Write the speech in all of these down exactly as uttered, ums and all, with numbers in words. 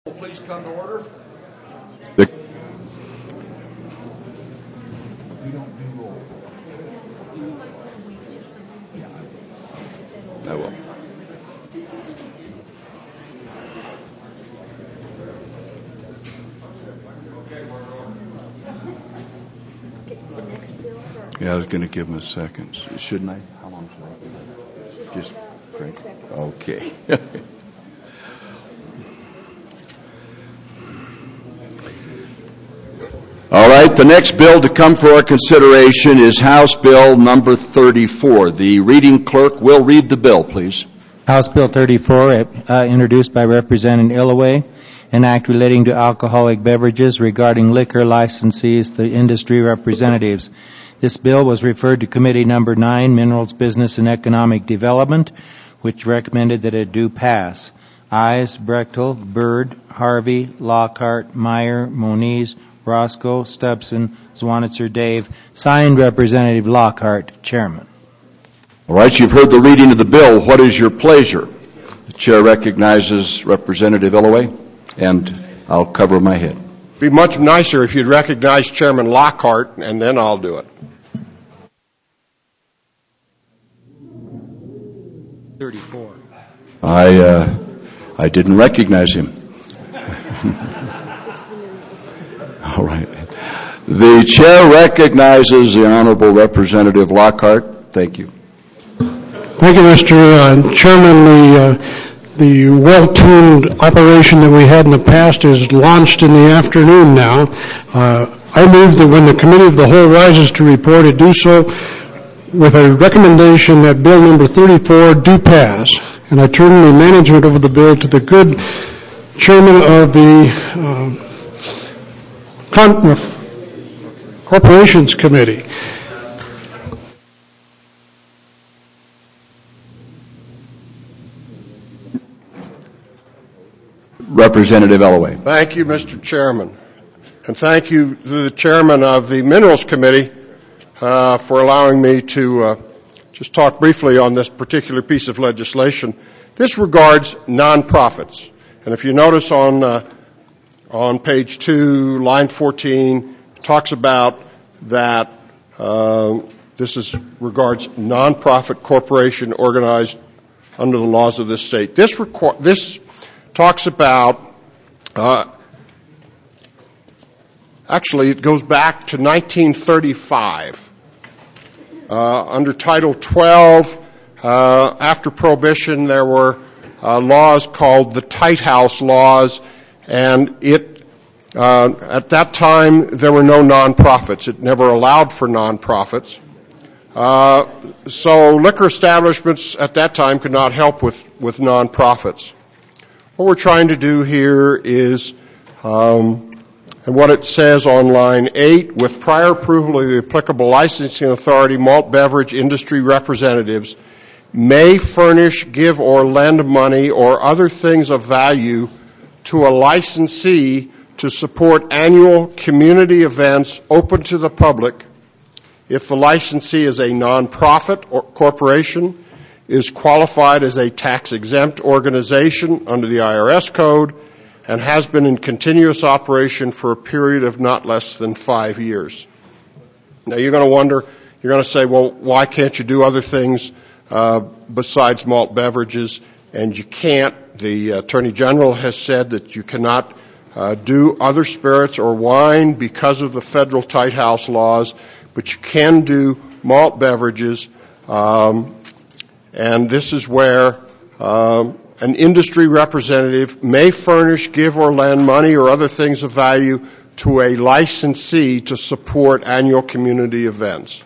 Please come to order. The, We don't do roll. I will. The next bill for Yeah, I was going to give him a second. Shouldn't I? How long should I give him? just, Just uh, great. thirty seconds. Okay. All right, the next bill to come for our consideration is House Bill number thirty-four. The reading clerk will read the bill, please. House Bill thirty-four, uh, introduced by Representative Illaway, an act relating to alcoholic beverages regarding liquor licensees, the industry representatives. This bill was referred to Committee Number nine, Minerals, Business, and Economic Development, which recommended that it do pass. Ayes, Brechtel, Byrd, Harvey, Lockhart, Meyer, Moniz, Roscoe, Stubson, Zwanitzer, Dave. Signed, Representative Lockhart, Chairman. All right, you've heard the reading of the bill. What is your pleasure? The chair recognizes Representative Illaway, and I'll cover my head. Be much nicer if you'd recognize Chairman Lockhart, and then I'll do it. thirty-four. I uh, I didn't recognize him. All right. The chair recognizes the Honorable Representative Lockhart. Thank you. Thank you, Mister Uh, Chairman. The, uh, the well-tuned operation that we had in the past is launched in the afternoon now. Uh, I move that when the Committee of the Whole rises to report, it do so with a recommendation that Bill number thirty-four do pass. And I turn the management of the bill to the good Chairman of the uh, Con- Corporations Committee. Representative Illaway. Thank you, Mister Chairman. And thank you to the Chairman of the Minerals Committee uh, for allowing me to uh, just talk briefly on this particular piece of legislation. This regards nonprofits. And if you notice on uh, on page two, line fourteen, it talks about that uh, this is regards nonprofit corporation organized under the laws of this state. This requ- this talks about, uh, actually it goes back to nineteen thirty-five. Uh, under Title twelve, uh, after Prohibition, there were uh, laws called the Tight House laws, and it, uh, at that time, there were no nonprofits. It never allowed for nonprofits. Uh, so liquor establishments at that time could not help with, with nonprofits. What we're trying to do here is, um, and what it says on line eight, with prior approval of the applicable licensing authority, malt beverage industry representatives may furnish, give, or lend money or other things of value to a licensee to support annual community events open to the public if the licensee is a nonprofit or corporation, is qualified as a tax-exempt organization under the I R S code, and has been in continuous operation for a period of not less than five years. Now you're going to wonder, you're going to say, well, why can't you do other things uh, besides malt beverages? And you can't. The Attorney General has said that you cannot uh, do other spirits or wine because of the federal Tight House laws, but you can do malt beverages. Um, And this is where um, an industry representative may furnish, give, or lend money or other things of value to a licensee to support annual community events.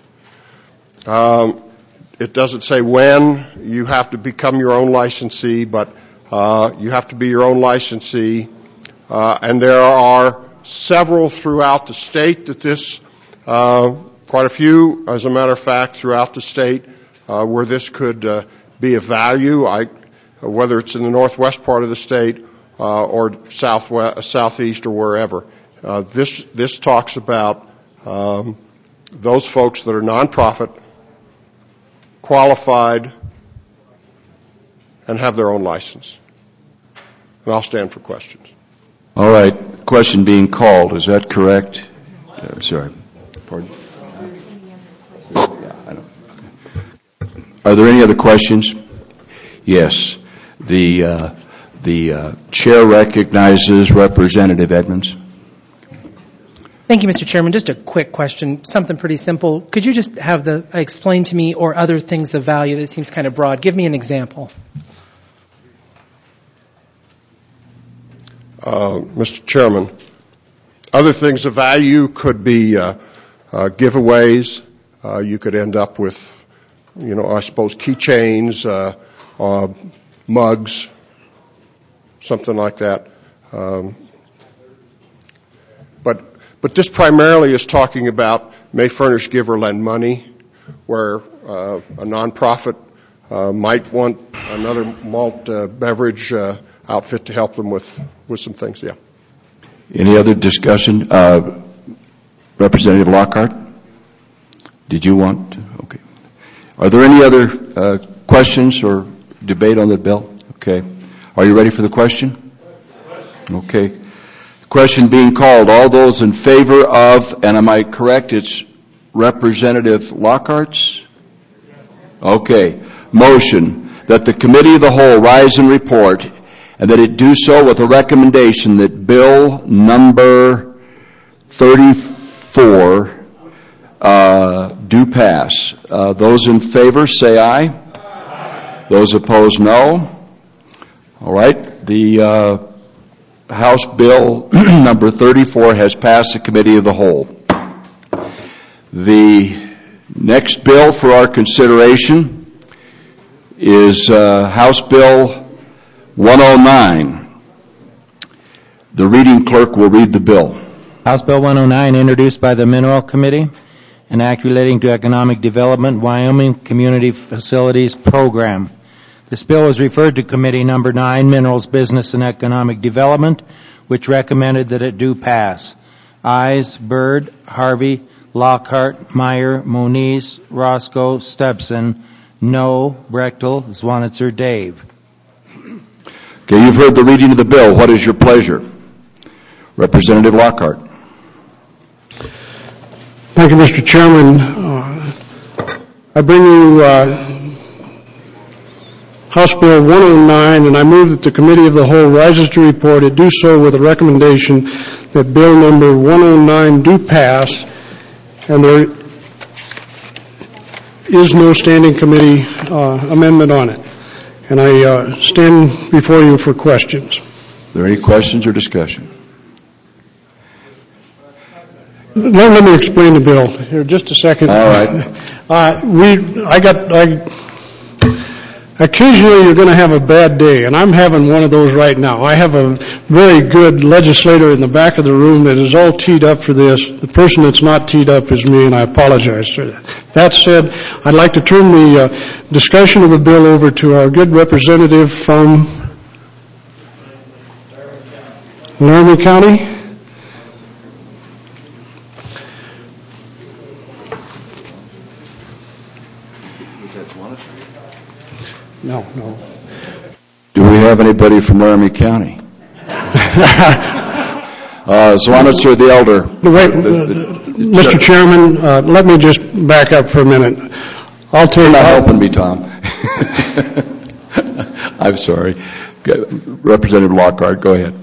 Um, it doesn't say when you have to become your own licensee, but uh, you have to be your own licensee. Uh, and there are several throughout the state that this, uh, quite a few, as a matter of fact, throughout the state, Uh, where this could uh, be of value, I, whether it's in the northwest part of the state uh, or southwest, southeast or wherever. Uh, this this talks about um, those folks that are nonprofit, qualified, and have their own license. And I'll stand for questions. All right, question being called, is that correct? Uh, Sorry, pardon? Yeah, I don't. Are there any other questions? Yes. The, uh, the uh, chair recognizes Representative Edmonds. Thank you, Mister Chairman. Just a quick question, something pretty simple. Could you just have the explain to me or other things of value? That seems kind of broad. Give me an example. Uh, Mister Chairman, other things of value could be uh, uh, giveaways. Uh, you could end up with, you know, I suppose keychains, uh, uh, mugs, something like that. Um, but but this primarily is talking about may furnish, give, or lend money, where uh, a nonprofit uh, might want another malt uh, beverage uh, outfit to help them with, with some things, yeah. Any other discussion? Uh, Representative Lockhart, did you want? To? Okay. Are there any other uh, questions or debate on the bill? Okay. Are you ready for the question? Okay. Question being called. All those in favor of, and am I correct, it's Representative Lockhart's? Okay. Motion that the Committee of the Whole rise and report, and that it do so with a recommendation that bill number thirty-four uh, do pass. Uh, those in favor say aye. Aye. Those opposed, no. All right. The uh, House bill number thirty-four has passed the Committee of the Whole. The next bill for our consideration is uh, House Bill one oh nine. The reading clerk will read the bill. House Bill one oh nine, introduced by the Mineral Committee, an act relating to economic development, Wyoming Community Facilities Program. This bill was referred to Committee Number nine, Minerals, Business, and Economic Development, which recommended that it do pass. Ayes, Byrd, Harvey, Lockhart, Meyer, Moniz, Roscoe, Stepson. No, Brechtel, Zwanitzer, Dave. Okay, you've heard the reading of the bill. What is your pleasure? Representative Lockhart. Thank you, Mister Chairman. Uh, I bring you uh, House Bill one oh nine, and I move that the Committee of the Whole rises to report it do so with a recommendation that Bill number one oh nine do pass, and there is no standing committee uh, amendment on it. And I uh, stand before you for questions. Are there any questions or discussion? Let, let me explain the bill here just a second. All right. Uh, we, I got, I, occasionally you're going to have a bad day, and I'm having one of those right now. I have a very good legislator in the back of the room that is all teed up for this. The person that's not teed up is me, and I apologize for that. That said, I'd like to turn the uh, discussion of the bill over to our good representative from Laramie County. No, no. Do we have anybody from Laramie County? uh, Zwanitzer the Elder. Wait, the, the, the, Mister Chairman, uh, let me just back up for a minute. I'll take. You're not I'll, helping me, Tom. I'm sorry. Representative Lockhart, go ahead.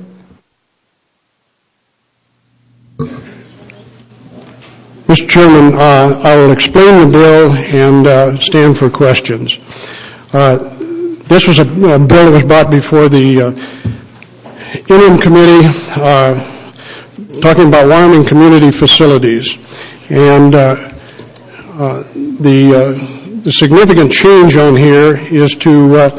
Mister Chairman, uh, I will explain the bill and uh, stand for questions. Uh, this was a, a bill that was brought before the uh, Interim Committee uh, talking about Wyoming community facilities. And uh, uh, the, uh, the significant change on here is to uh,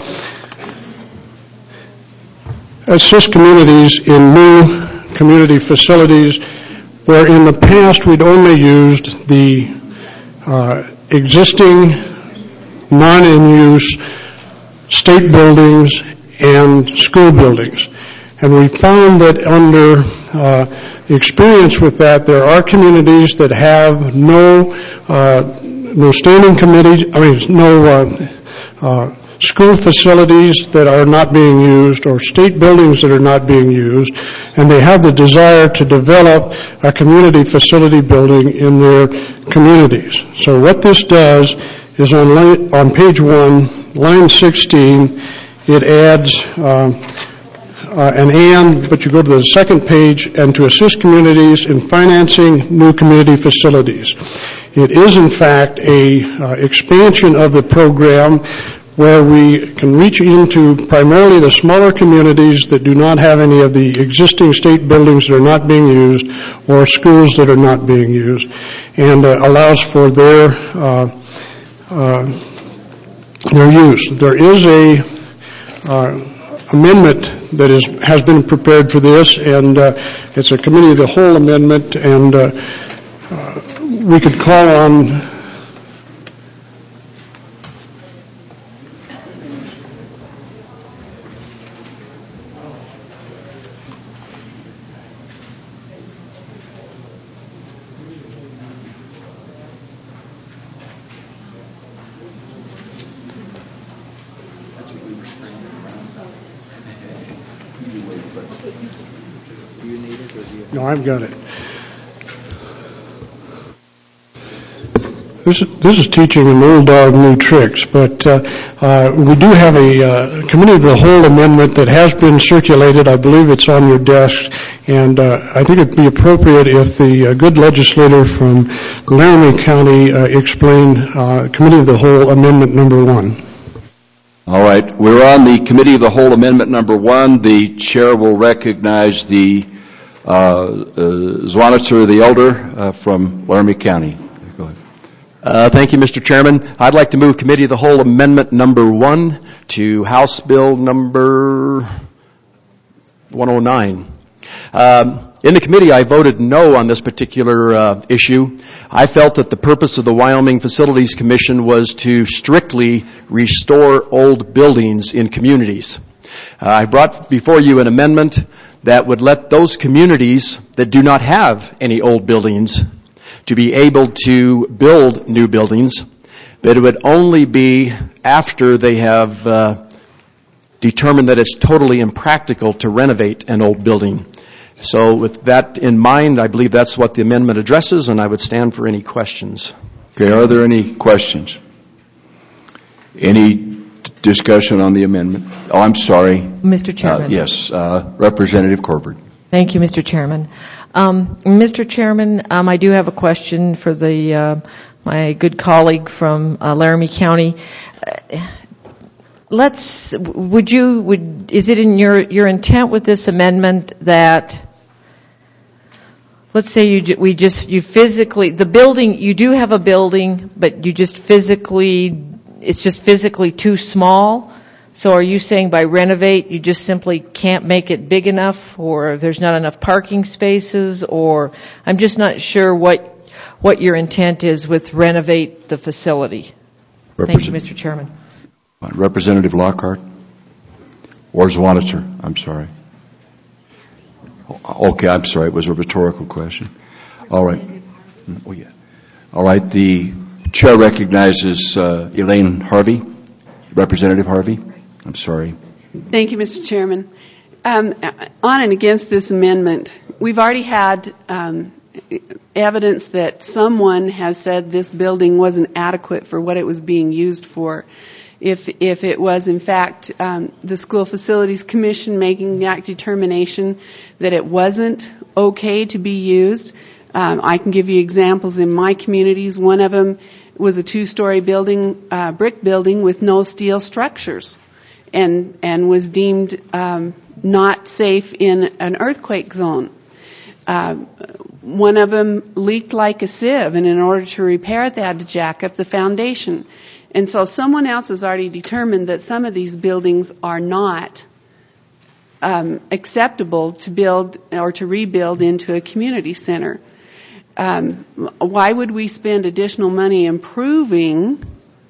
assist communities in new community facilities where in the past we'd only used the uh, existing non-in-use state buildings and school buildings. And we found that under uh, experience with that, there are communities that have no uh, no standing committees, I mean, no uh, uh, school facilities that are not being used or state buildings that are not being used, and they have the desire to develop a community facility building in their communities. So what this does is on, line, on page one, line sixteen, it adds uh, uh, an and, but you go to the second page, and to assist communities in financing new community facilities. It is, in fact, a uh, expansion of the program where we can reach into primarily the smaller communities that do not have any of the existing state buildings that are not being used or schools that are not being used, and uh, allows for their uh, uh, their use. There is a uh, amendment that is has been prepared for this, and uh, it's a committee of the whole amendment, and uh, uh, we could call on No, I've got it. This is, this is teaching an old dog new tricks, but uh, uh, we do have a uh, committee of the whole amendment that has been circulated. I believe it's on your desk, and uh, I think it would be appropriate if the uh, good legislator from Laramie County uh, explained uh, committee of the whole amendment number one. All right. We're on the committee of the whole amendment number one. The chair will recognize the uh, uh, Zwanitzer the Elder uh, from Laramie County. Go ahead. Uh, thank you, Mister Chairman. I'd like to move committee of the whole amendment number one to House Bill number one oh nine. Um, in the committee, I voted no on this particular uh, issue. I felt that the purpose of the Wyoming Facilities Commission was to strictly restore old buildings in communities. Uh, I brought before you an amendment that would let those communities that do not have any old buildings to be able to build new buildings, but it would only be after they have uh, determined that it's totally impractical to renovate an old building. So with that in mind, I believe that's what the amendment addresses, and I would stand for any questions. Okay, are there any questions? Any d- discussion on the amendment? Oh, I'm sorry. Mister Chairman. Uh, yes, uh, Representative Corbett. Thank you, Mister Chairman. Um, Mister Chairman, um, I do have a question for the uh, my good colleague from uh, Laramie County. Uh, let's. Would you? Would is it in your your intent with this amendment that? Let's say you we just you physically the building you do have a building, but you just physically it's just physically too small. So are you saying by renovate you just simply can't make it big enough, or there's not enough parking spaces, or I'm just not sure what what your intent is with renovate the facility. Thank you, Mister Chairman. Representative Lockhart or Zwanitzer. I'm sorry. Okay, I'm sorry. It was a rhetorical question. All right. Oh yeah. All right. The chair recognizes uh, Elaine Harvey. Representative Harvey. I'm sorry. Thank you, Mister Chairman. Um, on and against this amendment, we've already had um, evidence that someone has said this building wasn't adequate for what it was being used for. If if it was, in fact, um, the School Facilities Commission making that determination that it wasn't okay to be used, um, I can give you examples in my communities. One of them was a two-story building, uh, brick building with no steel structures, and and was deemed um, not safe in an earthquake zone. Uh, one of them leaked like a sieve, and in order to repair it, they had to jack up the foundation. And so someone else has already determined that some of these buildings are not um, acceptable to build or to rebuild into a community center. Um, why would we spend additional money improving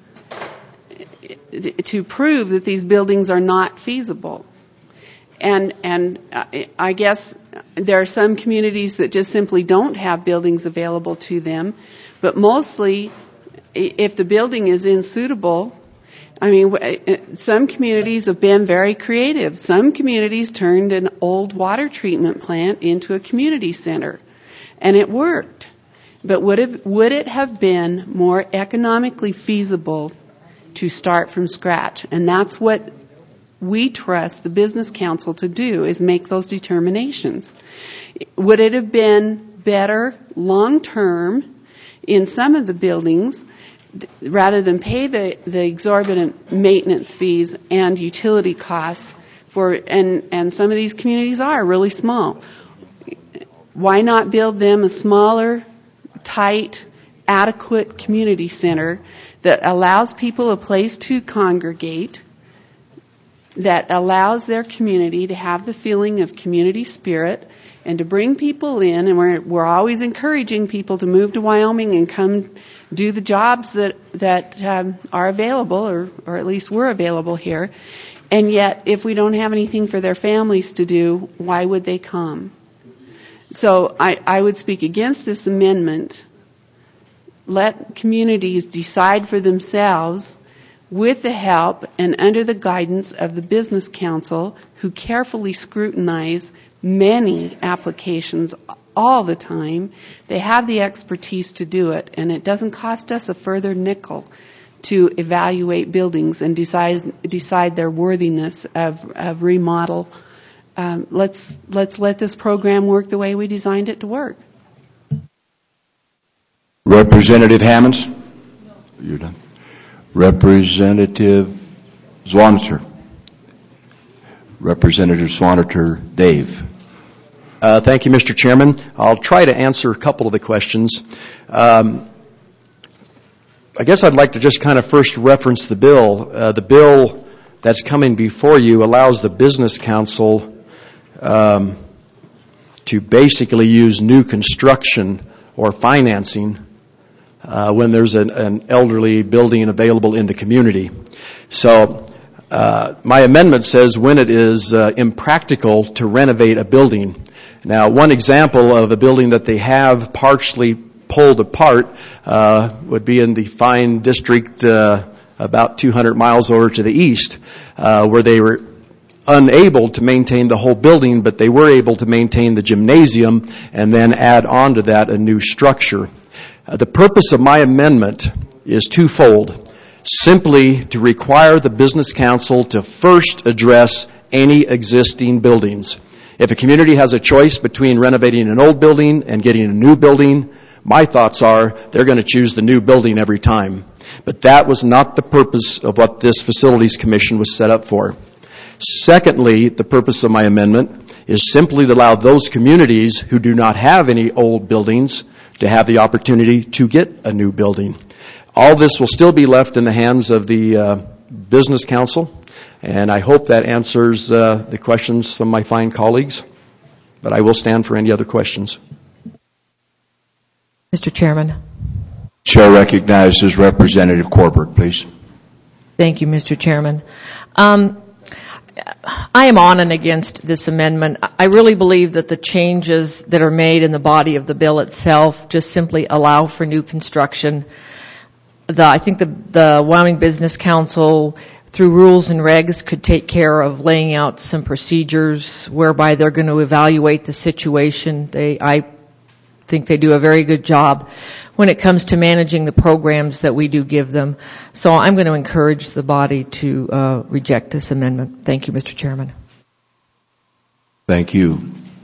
to prove that these buildings are not feasible? And and I guess there are some communities that just simply don't have buildings available to them, but mostly if the building is unsuitable I mean, w- some communities have been very creative. Some communities turned an old water treatment plant into a community center, and it worked. But would it, would it have been more economically feasible to start from scratch? And that's what we trust the Business Council to do, is make those determinations. Would it have been better long-term in some of the buildings, rather than pay the, the exorbitant maintenance fees and utility costs for, and, and some of these communities are really small. Why not build them a smaller, tight, adequate community center that allows people a place to congregate, that allows their community to have the feeling of community spirit and to bring people in, and we're, we're always encouraging people to move to Wyoming and come do the jobs that, that um, are available, or, or at least were available here. And yet, if we don't have anything for their families to do, why would they come? So I, I would speak against this amendment. Let communities decide for themselves with the help and under the guidance of the Business Council, who carefully scrutinize many applications all the time. They have the expertise to do it, and it doesn't cost us a further nickel to evaluate buildings and decide decide their worthiness of, of remodel. Um, let's let's let this program work the way we designed it to work. Representative Hammonds? You're done. Representative Swaneter. Representative Swaneter, Dave. Uh, thank you, Mister Chairman. I'll try to answer a couple of the questions. Um, I guess I'd like to just kind of first reference the bill. Uh, the bill that's coming before you allows the Business Council um, to basically use new construction or financing uh, when there's an, an elderly building available in the community. So uh, my amendment says when it is uh, impractical to renovate a building. Now, one example of a building that they have partially pulled apart uh, would be in the Fine District uh, about two hundred miles over to the east, uh, where they were unable to maintain the whole building, but they were able to maintain the gymnasium and then add on to that a new structure. Uh, the purpose of my amendment is twofold. Simply to require the Business Council to first address any existing buildings. If a community has a choice between renovating an old building and getting a new building, my thoughts are they're going to choose the new building every time. But that was not the purpose of what this Facilities Commission was set up for. Secondly, the purpose of my amendment is simply to allow those communities who do not have any old buildings to have the opportunity to get a new building. All this will still be left in the hands of the uh, Business Council, and I hope that answers uh, the questions from my fine colleagues, but I will stand for any other questions. Mister Chairman. Chair recognizes Representative Corbett, please. Thank you, Mister Chairman. Um, I am on and against this amendment. I really believe that the changes that are made in the body of the bill itself just simply allow for new construction. The, I think the, the Wyoming Business Council, through rules and regs, could take care of laying out some procedures whereby they're going to evaluate the situation. They, I think they do a very good job when it comes to managing the programs that we do give them. So I'm going to encourage the body to uh, reject this amendment. Thank you, Mister Chairman. Thank you.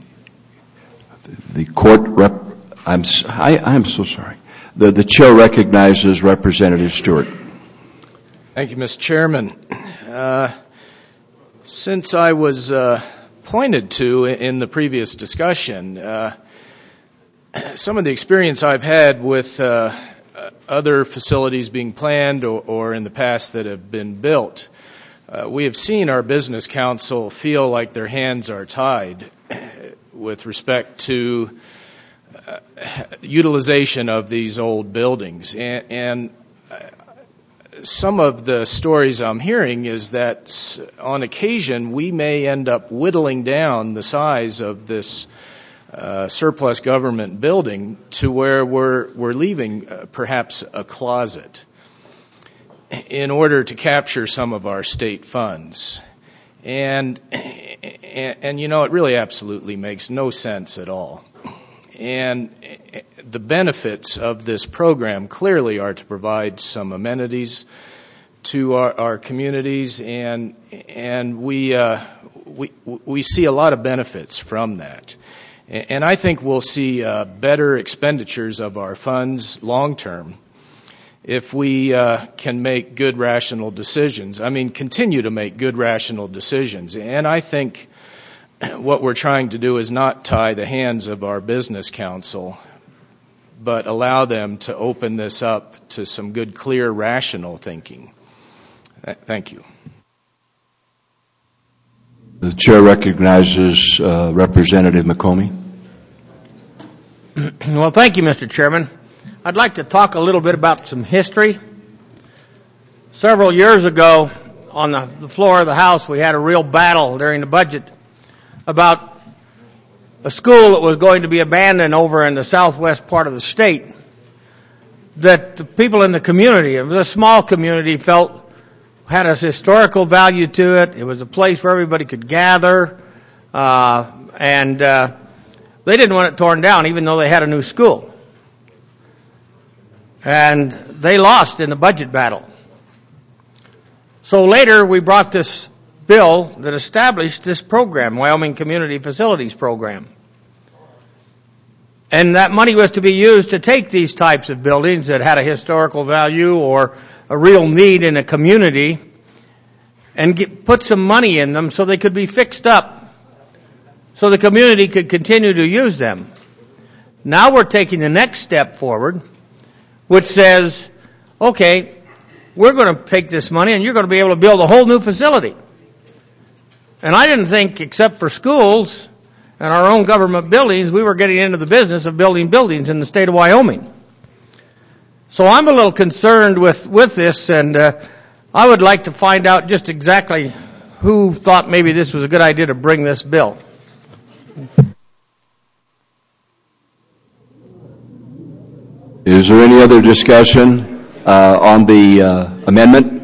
The court rep, I'm, I, I'm so sorry. The, the chair recognizes Representative Stewart. Thank you, Mister Chairman. Uh, since I was uh, pointed to in the previous discussion, uh, some of the experience I've had with uh, other facilities being planned or, or in the past that have been built, uh, we have seen our Business Council feel like their hands are tied with respect to uh, utilization of these old buildings. And, and some of the stories I'm hearing is that on occasion we may end up whittling down the size of this Uh, surplus government building to where we're we're leaving uh, perhaps a closet. in order to capture some of our state funds. And, and, and, you know, it really absolutely makes no sense at all. And the benefits of this program clearly are to provide some amenities to our, our communities, and and we uh, we we see a lot of benefits from that. And I think we'll see uh, better expenditures of our funds long term if we uh, can make good, rational decisions. I mean, continue to make good, rational decisions. And I think what we're trying to do is not tie the hands of our business council, but allow them to open this up to some good, clear, rational thinking. Thank you. The chair recognizes uh, Representative McComey. Well, thank you, Mister Chairman. I'd like to talk a little bit about some history. Several years ago, on the, the floor of the House, we had a real battle during the budget about a school that was going to be abandoned over in the southwest part of the state that the people in the community, it was a small community, felt had a historical value to it. It was a place where everybody could gather, uh, and uh, they didn't want it torn down, even though they had a new school. And they lost in the budget battle. So later, we brought this bill that established this program, Wyoming Community Facilities Program. And that money was to be used to take these types of buildings that had a historical value or a real need in a community and get, put some money in them so they could be fixed up so the community could continue to use them. Now we're taking the next step forward, which says, okay, we're going to take this money and you're going to be able to build a whole new facility. And I didn't think, except for schools and our own government buildings, we were getting into the business of building buildings in the state of Wyoming. So I'm a little concerned with, with this, and uh, I would like to find out just exactly who thought maybe this was a good idea to bring this bill. Is there any other discussion uh, on the uh, amendment?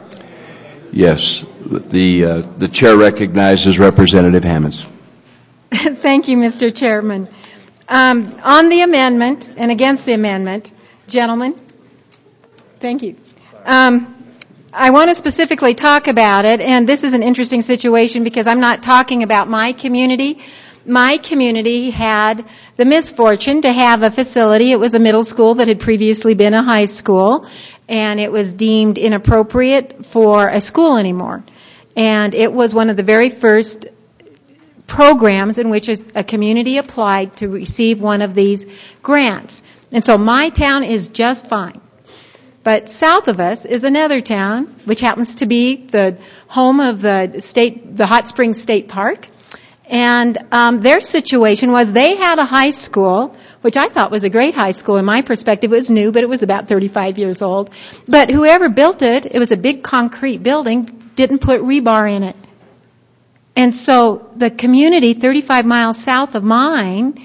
Yes. The, uh, the chair recognizes Representative Hammonds. Thank you, Mister Chairman. Um, on the amendment and against the amendment, gentlemen, thank you. Um, I want to specifically talk about it, and this is an interesting situation because I'm not talking about my community. My community had the misfortune to have a facility. It was a middle school that had previously been a high school, and it was deemed inappropriate for a school anymore. And it was one of the very first programs in which a community applied to receive one of these grants. And so my town is just fine. But south of us is another town, which happens to be the home of the state, the Hot Springs State Park. And um, their situation was they had a high school, which I thought was a great high school in my perspective. It was new, but it was about thirty-five years old. But whoever built it, it was a big concrete building, didn't put rebar in it. And so the community thirty-five miles south of mine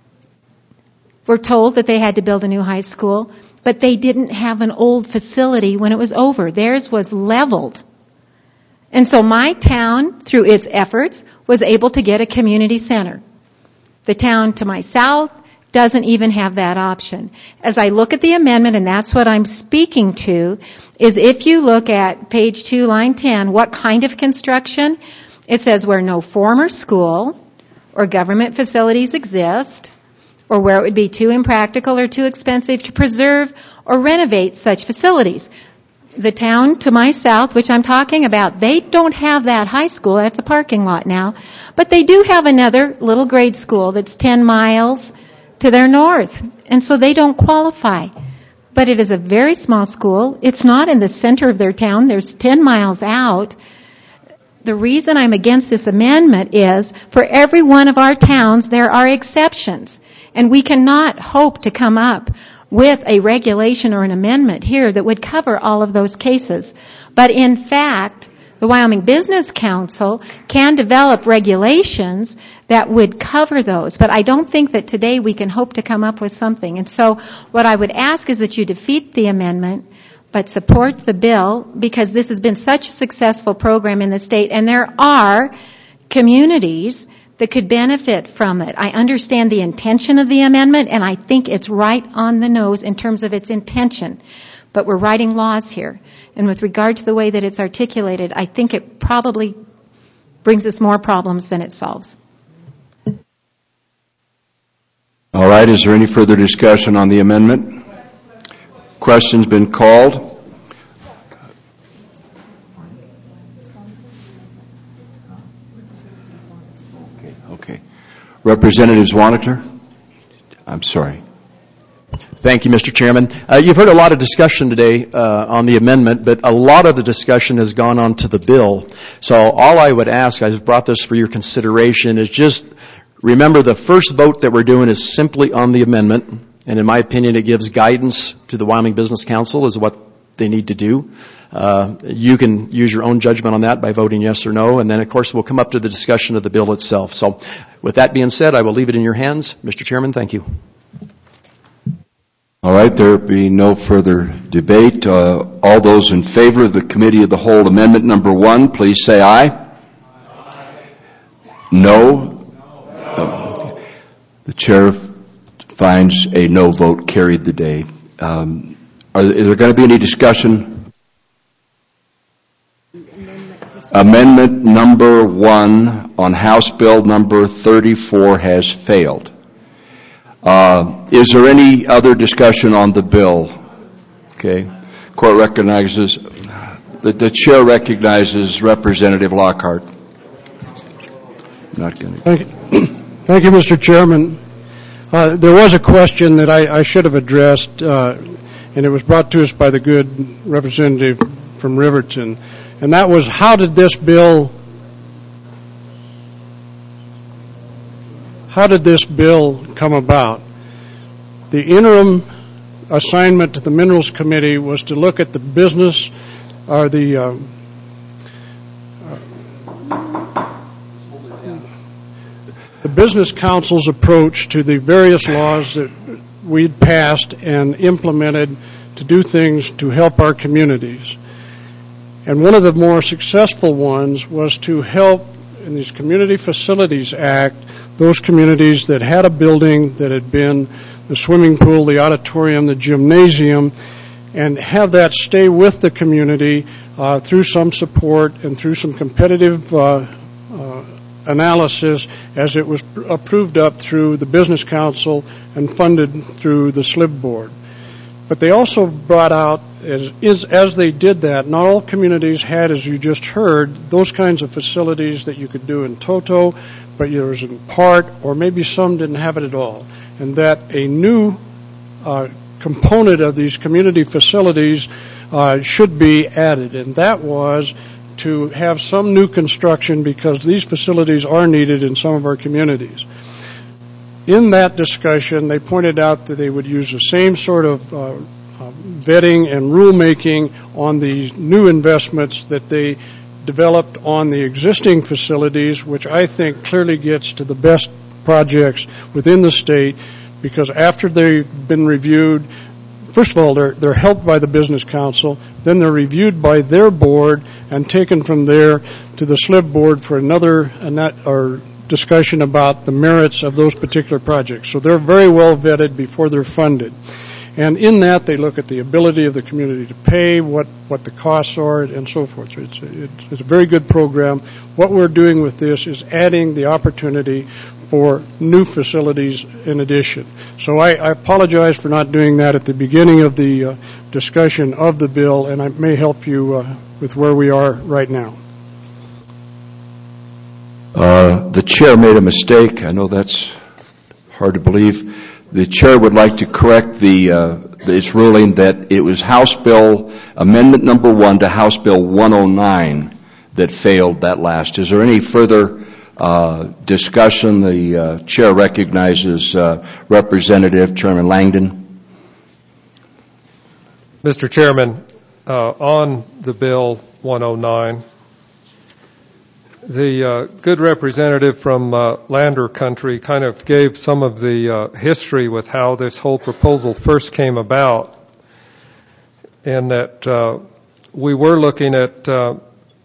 were told that they had to build a new high school, but they didn't have an old facility when it was over. Theirs was leveled. And so my town, through its efforts, was able to get a community center. The town to my south doesn't even have that option. As I look at the amendment, and that's what I'm speaking to, is if you look at page two, line ten, what kind of construction? It says where no former school or government facilities exist, or where it would be too impractical or too expensive to preserve or renovate such facilities. The town to my south, which I'm talking about, they don't have that high school. That's a parking lot now. But they do have another little grade school that's ten miles to their north. And so they don't qualify. But it is a very small school. It's not in the center of their town. There's ten miles out. The reason I'm against this amendment is for every one of our towns, there are exceptions. And we cannot hope to come up with a regulation or an amendment here that would cover all of those cases. But in fact, the Wyoming Business Council can develop regulations that would cover those. But I don't think that today we can hope to come up with something. And so what I would ask is that you defeat the amendment, but support the bill because this has been such a successful program in the state, and there are communities that could benefit from it. I understand the intention of the amendment, and I think it's right on the nose in terms of its intention. But we're writing laws here. And with regard to the way that it's articulated, I think it probably brings us more problems than it solves. All right, is there any further discussion on the amendment? Question's been called. Okay. Representative Zwaneter? I'm sorry. Thank you, Mister Chairman. Uh, you've heard a lot of discussion today uh, on the amendment, but a lot of the discussion has gone on to the bill. So all I would ask, I brought this for your consideration, is just remember the first vote that we're doing is simply on the amendment, and in my opinion it gives guidance to the Wyoming Business Council as what they need to do. Uh, you can use your own judgment on that by voting yes or no, and then of course we'll come up to the discussion of the bill itself. So with that being said, I will leave it in your hands. Mister Chairman, thank you. All right, there be no further debate. Uh, all those in favor of the Committee of the Whole Amendment number one, please say aye. Aye. No? No. The Chair finds a no vote carried the day. Um, are, is there going to be any discussion? Amendment number one on House Bill number thirty-four has failed. Uh, is there any other discussion on the bill? Okay. Court recognizes, the, the chair recognizes Representative Lockhart. Not going to. Thank you. Thank you, Mister Chairman. Uh, there was a question that I, I should have addressed, uh, and it was brought to us by the good representative from Riverton, and that was, how did this bill How did this bill come about? The interim assignment to the Minerals Committee was to look at the business, or the uh, the Business Council's approach to the various laws that we'd passed and implemented to do things to help our communities. And one of the more successful ones was to help in these Community Facilities Act those communities that had a building that had been the swimming pool, the auditorium, the gymnasium, and have that stay with the community uh, through some support and through some competitive uh, uh, analysis as it was approved up through the Business Council and funded through the S L I B board. But they also brought out, as, is, as they did that, not all communities had, as you just heard, those kinds of facilities that you could do in toto, but there was in part, or maybe some didn't have it at all. And that a new uh, component of these community facilities uh, should be added, and that was to have some new construction because these facilities are needed in some of our communities. In that discussion, they pointed out that they would use the same sort of uh, uh, vetting and rulemaking on these new investments that they developed on the existing facilities, which I think clearly gets to the best projects within the state, because after they've been reviewed, first of all, they're, they're helped by the Business Council, then they're reviewed by their board and taken from there to the S L I B board for another or discussion about the merits of those particular projects. So they're very well vetted before they're funded. And in that, they look at the ability of the community to pay, what, what the costs are, and so forth. So it's, a, it's a very good program. What we're doing with this is adding the opportunity for new facilities in addition. So I, I apologize for not doing that at the beginning of the uh, discussion of the bill, and I may help you uh, with where we are right now. Uh, the chair made a mistake. I know that's hard to believe. The chair would like to correct the uh, its ruling that it was House Bill Amendment Number One to House Bill one oh nine that failed that last. Is there any further uh, discussion? The uh, chair recognizes uh, Representative Chairman Langdon. Mister Chairman, uh, on the bill one oh nine. The uh, good representative from uh, Lander Country kind of gave some of the uh, history with how this whole proposal first came about. in that uh, we were looking at uh,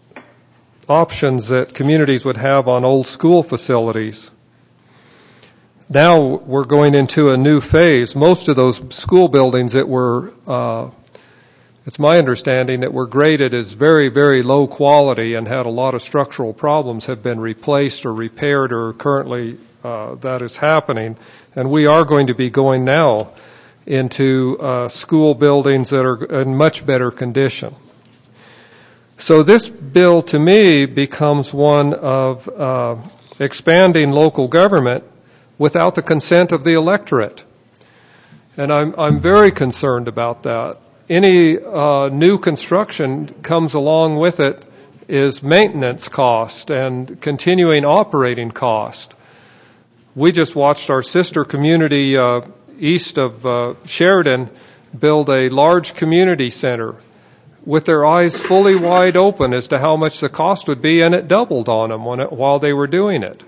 options that communities would have on old school facilities. Now we're going into a new phase. Most of those school buildings that were, uh, it's my understanding, that were graded as very, very low quality and had a lot of structural problems have been replaced or repaired, or currently uh, that is happening. And we are going to be going now into uh, school buildings that are in much better condition. So this bill, to me, becomes one of uh, expanding local government without the consent of the electorate. And I'm, I'm very concerned about that. Any uh, new construction comes along with it is maintenance cost and continuing operating cost. We just watched our sister community uh, east of uh, Sheridan build a large community center with their eyes fully wide open as to how much the cost would be, and it doubled on them when it, while they were doing it.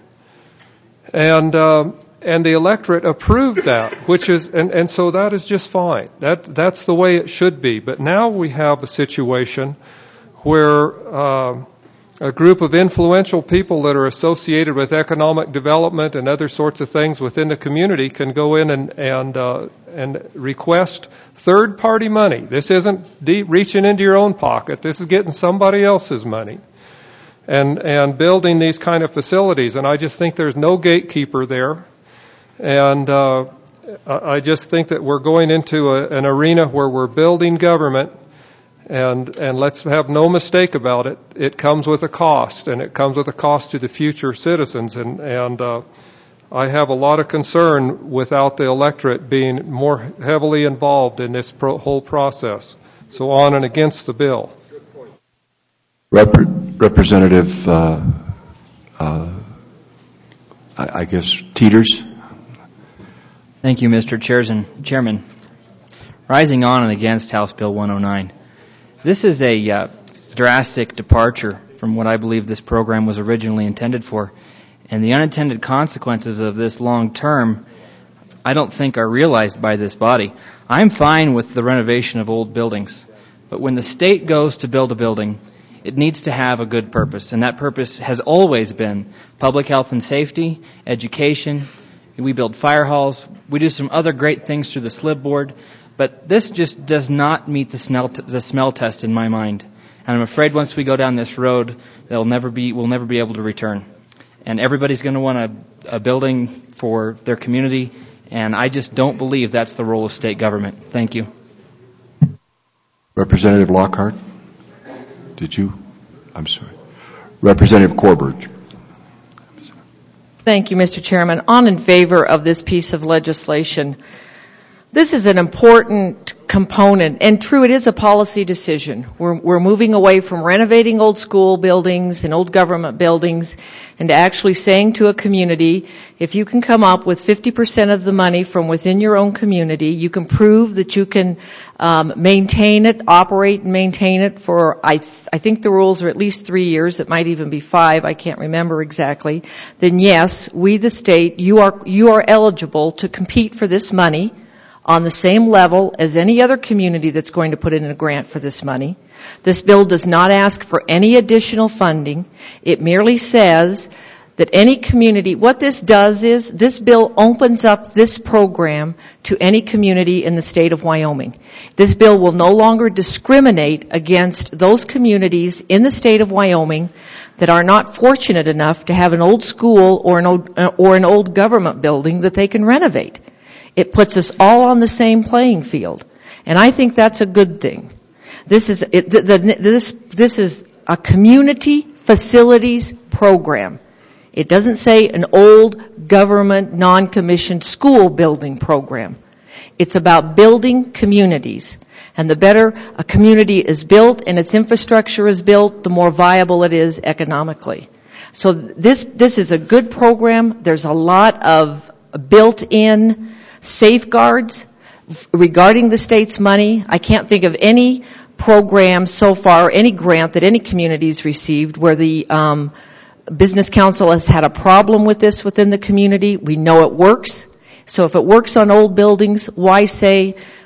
And uh, and the electorate approved that, which is, and, and so that is just fine. That that's the way it should be. But now we have a situation where uh, a group of influential people that are associated with economic development and other sorts of things within the community can go in and and uh, and request third-party money. This isn't deep reaching into your own pocket. This is getting somebody else's money and and building these kind of facilities. And I just think there's no gatekeeper there. And uh, I just think that we're going into a, an arena where we're building government. And and let's have no mistake about it. It comes with a cost, and it comes with a cost to the future citizens. And and uh, I have a lot of concern without the electorate being more heavily involved in this pro- whole process. So on and against the bill. Rep- Representative, uh, uh, I, I guess Teeters. Thank you, Mister Chairman. Rising on and against House Bill one oh nine. This is a uh, drastic departure from what I believe this program was originally intended for. And the unintended consequences of this long term, I don't think are realized by this body. I'm fine with the renovation of old buildings. But when the state goes to build a building, it needs to have a good purpose. And that purpose has always been public health and safety, education. We build fire halls. We do some other great things through the SLIB board. But this just does not meet the smell, t- the smell test in my mind. And I'm afraid once we go down this road, they'll never be, we'll never be able to return. And everybody's going to want a, a building for their community. And I just don't believe that's the role of state government. Thank you. Representative Lockhart, did you? I'm sorry. Representative Corbett. Thank you, Mister Chairman. On in favor of this piece of legislation. This is an important component, and true, it is a policy decision. We're, we're moving away from renovating old school buildings and old government buildings and actually saying to a community, if you can come up with fifty percent of the money from within your own community, you can prove that you can um, maintain it, operate and maintain it for, I, th- I think the rules are at least three years. It might even be five. I can't remember exactly. Then yes, we, the state, you are, you are eligible to compete for this money on the same level as any other community that's going to put in a grant for this money. This bill does not ask for any additional funding. It merely says that any community, what this does is, this bill opens up this program to any community in the state of Wyoming. This bill will no longer discriminate against those communities in the state of Wyoming that are not fortunate enough to have an old school or an old, or an old government building that they can renovate. It puts us all on the same playing field, and I think that's a good thing. This is it, the, the, this this is a community facilities program. It doesn't say an old government non-commissioned school building program. It's about building communities, and the better a community is built and its infrastructure is built, the more viable it is economically. So this this is a good program. There's a lot of built-in safeguards regarding the state's money. I can't think of any program so far, any grant that any community's received where the um, Business Council has had a problem with this within the community. We know it works. So if it works on old buildings, why say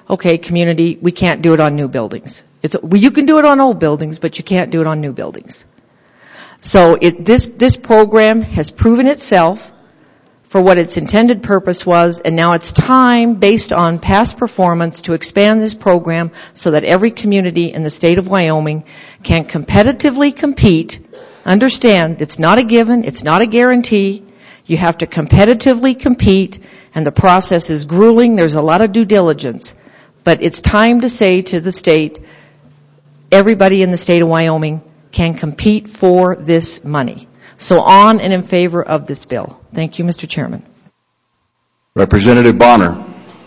okay, community, we can't do it on new buildings. It's, well, you can do it on old buildings, but you can't do it on new buildings. So it, this, this program has proven itself for what its intended purpose was, and now it's time, based on past performance, to expand this program so that every community in the state of Wyoming can competitively compete. Understand, it's not a given, it's not a guarantee. You have to competitively compete, and the process is grueling. There's a lot of due diligence. But it's time to say to the state, everybody in the state of Wyoming can compete for this money. So on and in favor of this bill. Thank you, Mister Chairman. Representative Bonner.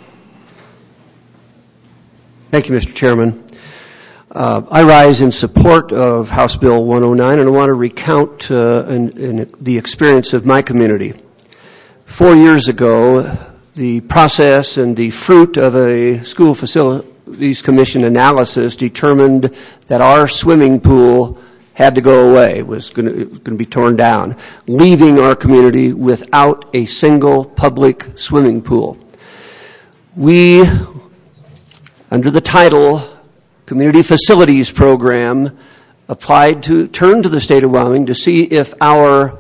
Thank you, Mister Chairman. Uh, I rise in support of House Bill one oh nine, and I want to recount uh, in, in the experience of my community. Four years ago, the process and the fruit of a school facilities commission analysis determined that our swimming pool had to go away, it was going to, it was going to be torn down, leaving our community without a single public swimming pool. We, under the title Community Facilities Program, applied to turn to the state of Wyoming to see if our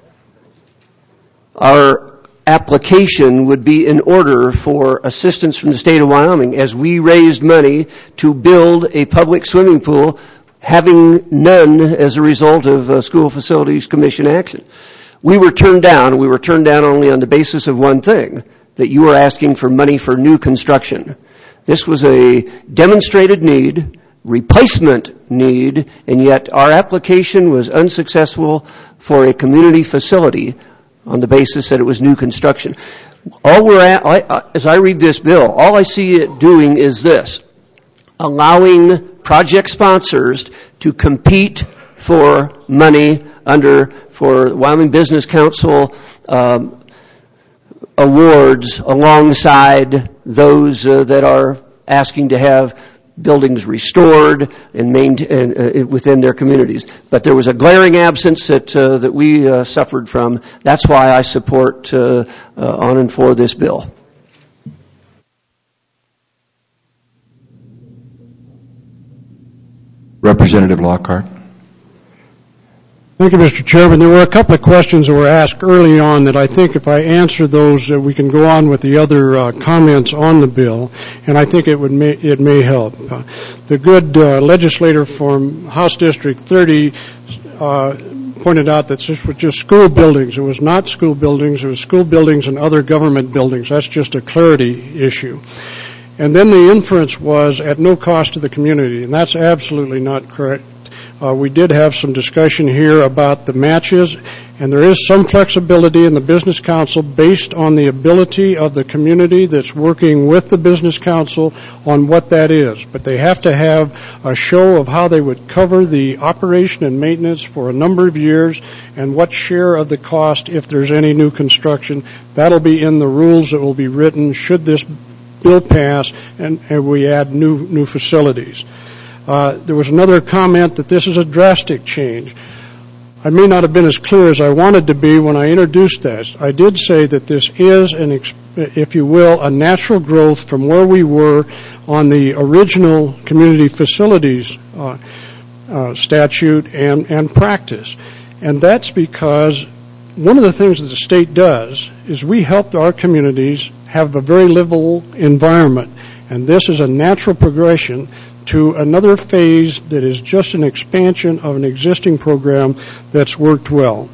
our application would be in order for assistance from the state of Wyoming as we raised money to build a public swimming pool, having none as a result of uh, School Facilities Commission action. We were turned down. We were turned down only on the basis of one thing, that you were asking for money for new construction. This was a demonstrated need, replacement need, and yet our application was unsuccessful for a community facility on the basis that it was new construction. All we're at, I, as I read this bill, all I see it doing is this: allowing project sponsors to compete for money under, for Wyoming Business Council um, awards alongside those uh, that are asking to have buildings restored and maintained uh, within their communities. But there was a glaring absence that uh, that we uh, suffered from. That's why I support uh, uh, on and for this bill. Representative Lockhart. Thank you, Mister Chairman. There were a couple of questions that were asked early on that I think if I answer those, uh, we can go on with the other uh, comments on the bill, and I think it would may, it may help. Uh, the good uh, legislator from House District thirty uh, pointed out that this was just school buildings. It was not school buildings. It was school buildings and other government buildings. That's just a clarity issue. And then the inference was at no cost to the community, and that's absolutely not correct. Uh, we did have some discussion here about the matches, and there is some flexibility in the Business Council based on the ability of the community that's working with the Business Council on what that is. But they have to have a show of how they would cover the operation and maintenance for a number of years and what share of the cost if there's any new construction. That'll be in the rules that will be written should this bill pass and, and we add new new facilities. Uh, there was another comment that this is a drastic change. I may not have been as clear as I wanted to be when I introduced this. I did say that this is, an, if you will, a natural growth from where we were on the original community facilities uh, uh, statute and, and practice. And that's because one of the things that the state does is we help our communities have a very livable environment. And this is a natural progression to another phase that is just an expansion of an existing program that's worked well.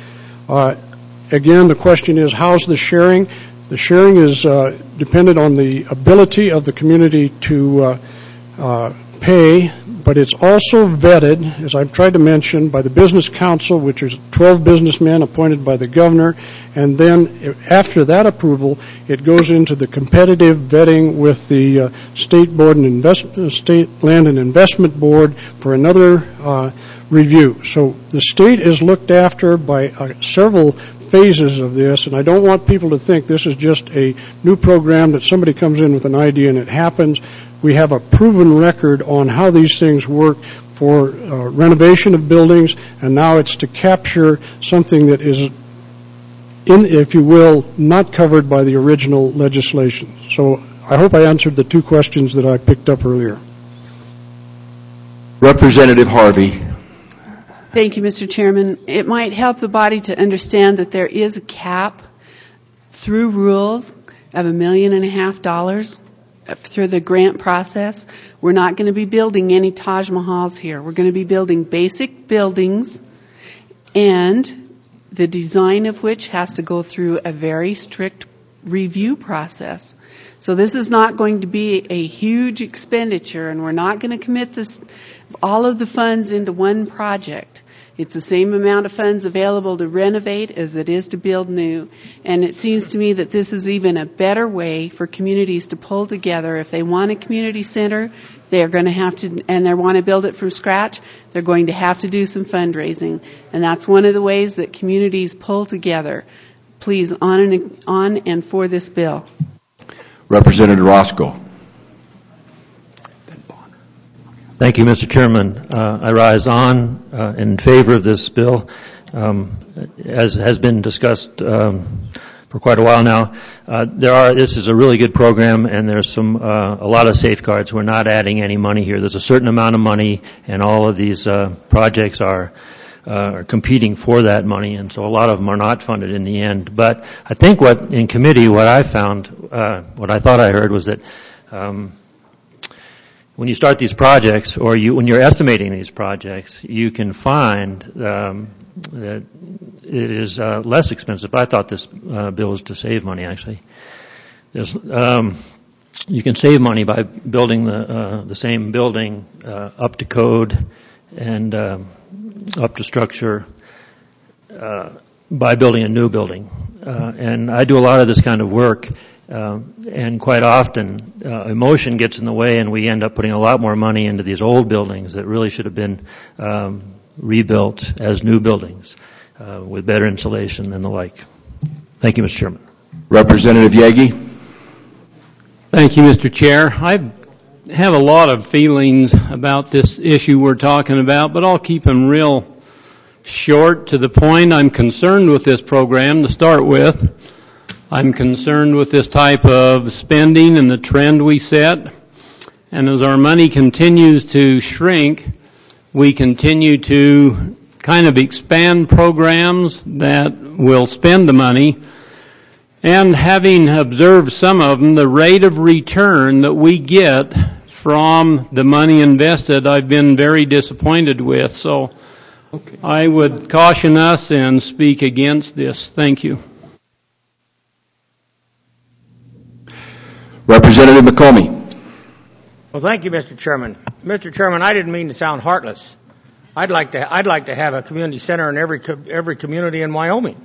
Uh, again, the question is, how's the sharing? The sharing is uh, dependent on the ability of the community to uh, uh, pay, but it's also vetted, as I've tried to mention, by the Business Council, which is twelve businessmen appointed by the governor, and then after that approval, it goes into the competitive vetting with the uh, State Board and Invest- State Land and Investment Board for another uh, review. So the state is looked after by uh, several phases of this, and I don't want people to think this is just a new program that somebody comes in with an idea and it happens. We have a proven record on how these things work for uh, renovation of buildings, and now it's to capture something that is, in, if you will, not covered by the original legislation. So I hope I answered the two questions that I picked up earlier. Representative Harvey. Thank you, Mister Chairman. It might help the body to understand that there is a cap through rules of a million and a half dollars through the grant process. We're not going to be building any Taj Mahals here. We're going to be building basic buildings, and the design of which has to go through a very strict review process. So this is not going to be a huge expenditure, and we're not going to commit this all of the funds into one project. It's the same amount of funds available to renovate as it is to build new. And it seems to me that this is even a better way for communities to pull together. If they want a community center, they're going to have to, and they want to build it from scratch, they're going to have to do some fundraising. And that's one of the ways that communities pull together. Please, on and, on and for this bill. Representative Roscoe. Thank you, Mister Chairman. Uh, I rise on uh, in favor of this bill. Um, as has been discussed um, for quite a while now, uh, there are. This is a really good program, and there's some uh, a lot of safeguards. We're not adding any money here. There's a certain amount of money, and all of these uh, projects are uh, are competing for that money, and so a lot of them are not funded in the end. But I think what in committee, what I found, uh, what I thought I heard was that. Um, When you start these projects, or you, when you're estimating these projects, you can find um, that it is uh, less expensive. I thought this uh, bill was to save money, actually. There's, um, you can save money by building the uh, the same building uh, up to code and um, up to structure uh, by building a new building. Uh, and I do a lot of this kind of work. Uh, and quite often, uh, emotion gets in the way, and we end up putting a lot more money into these old buildings that really should have been um, rebuilt as new buildings uh, with better insulation and the like. Thank you, Mister Chairman. Representative Yagi. Thank you, Mister Chair. I have a lot of feelings about this issue we're talking about, but I'll keep them real short to the point. I'm concerned with this program to start with. I'm concerned with this type of spending and the trend we set. And as our money continues to shrink, we continue to kind of expand programs that will spend the money. And having observed some of them, the rate of return that we get from the money invested, I've been very disappointed with. So okay. I would caution us and speak against this. Thank you. Representative McComey. Well, thank you, Mister Chairman. Mister Chairman, I didn't mean to sound heartless. I'd like to, I'd like to have a community center in every, every community in Wyoming.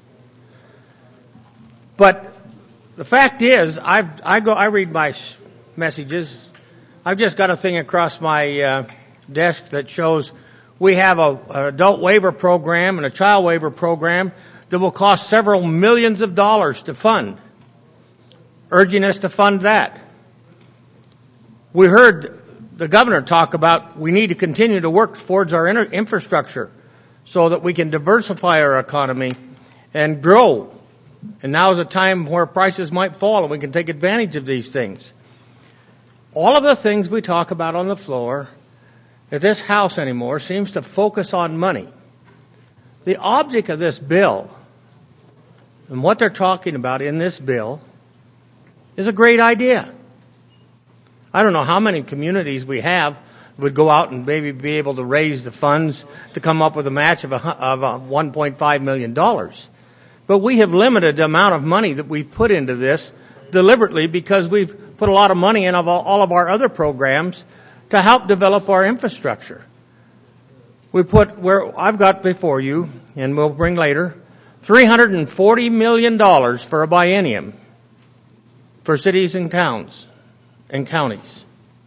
But the fact is, I've, I go, I read my messages. I've just got a thing across my uh, desk that shows we have a, an adult waiver program and a child waiver program that will cost several millions of dollars to fund, urging us to fund that. We heard the governor talk about we need to continue to work towards our inter- infrastructure so that we can diversify our economy and grow. And now is a time where prices might fall and we can take advantage of these things. All of the things we talk about on the floor at this House anymore seems to focus on money. The object of this bill and what they're talking about in this bill is a great idea. I don't know how many communities we have would go out and maybe be able to raise the funds to come up with a match of, a, of a one point five million dollars. But we have limited the amount of money that we've put into this deliberately because we've put a lot of money in of all, all of our other programs to help develop our infrastructure. We put, where I've got before you, and we'll bring later, three hundred forty million dollars for a biennium for cities and towns and counties.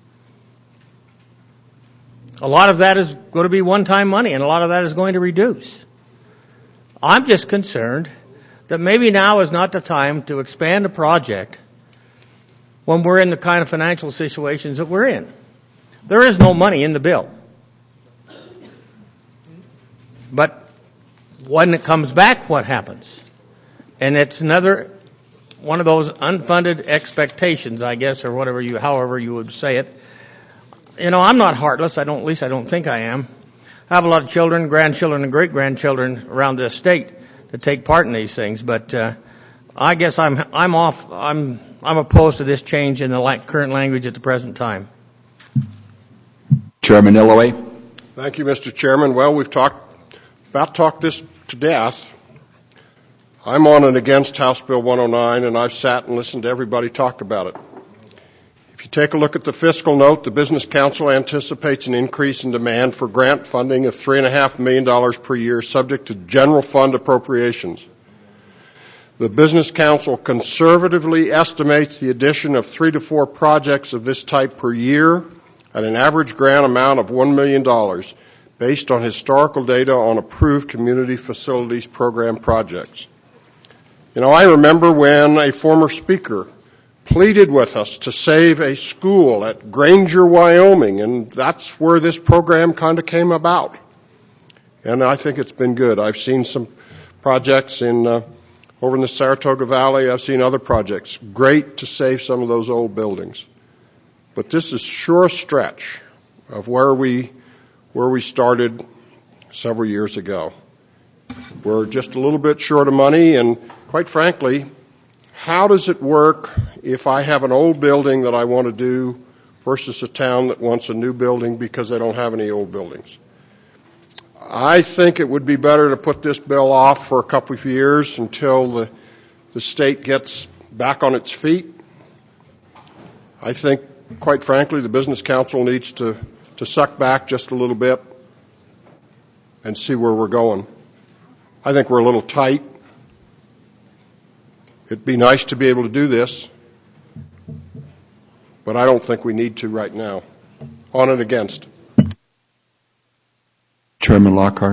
A lot of that is going to be one-time money, and a lot of that is going to reduce. I'm just concerned that maybe now is not the time to expand a project when we're in the kind of financial situations that we're in. There is no money in the bill. But when it comes back, what happens? And it's another one of those unfunded expectations, I guess, or whatever you, however you would say it. You know, I'm not heartless. I don't, at least I don't think I am. I have a lot of children, grandchildren, and great-grandchildren around this state that take part in these things. But uh, I guess I'm I'm off. I'm I'm opposed to this change in the la- current language at the present time. Chairman Illoway. Thank you, Mister Chairman. Well, we've talked about talked this to death. I'm on and against House Bill one oh nine, and I've sat and listened to everybody talk about it. If you take a look at the fiscal note, the Business Council anticipates an increase in demand for grant funding of three point five million dollars per year, subject to general fund appropriations. The Business Council conservatively estimates the addition of three to four projects of this type per year at an average grant amount of one million dollars, based on historical data on approved community facilities program projects. You know, I remember when a former speaker pleaded with us to save a school at Granger, Wyoming, and that's where this program kind of came about. And I think it's been good. I've seen some projects in uh, over in the Saratoga Valley. I've seen other projects. Great to save some of those old buildings. But this is sure a stretch of where we where we started several years ago. We're just a little bit short of money, and quite frankly, how does it work if I have an old building that I want to do versus a town that wants a new building because they don't have any old buildings? I think it would be better to put this bill off for a couple of years until the, the state gets back on its feet. I think, quite frankly, the Business Council needs to, to suck back just a little bit and see where we're going. I think we're a little tight. It'd be nice to be able to do this, but I don't think we need to right now. On and against. Chairman Lockhart.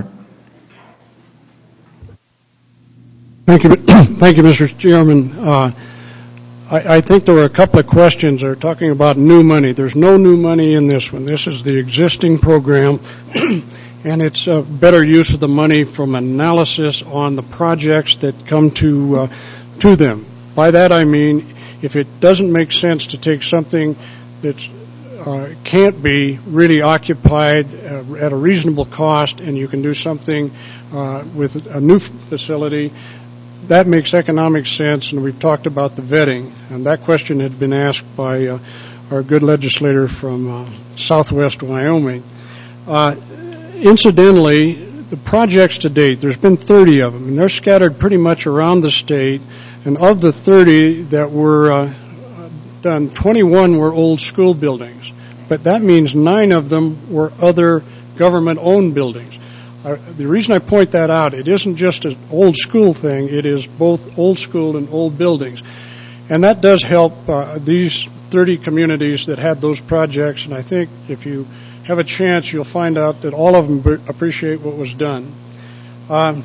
Thank you, thank you, Mister Chairman. Uh, I, I think there were a couple of questions. They're talking about new money. There's no new money in this one. This is the existing program, and it's a better use of the money from analysis on the projects that come to uh, to them. By that I mean, if it doesn't make sense to take something that's Uh, can't be really occupied uh, at a reasonable cost, and you can do something uh, with a new facility, that makes economic sense, and we've talked about the vetting, and that question had been asked by uh, our good legislator from uh, southwest Wyoming. Uh, incidentally, the projects to date, there's been thirty of them, and they're scattered pretty much around the state, and of the thirty that were uh, done, twenty-one were old school buildings, but that means nine of them were other government-owned buildings. Uh, the reason I point that out, it isn't just an old school thing, it is both old school and old buildings. And that does help uh, these thirty communities that had those projects, and I think if you have a chance, you'll find out that all of them appreciate what was done. Um,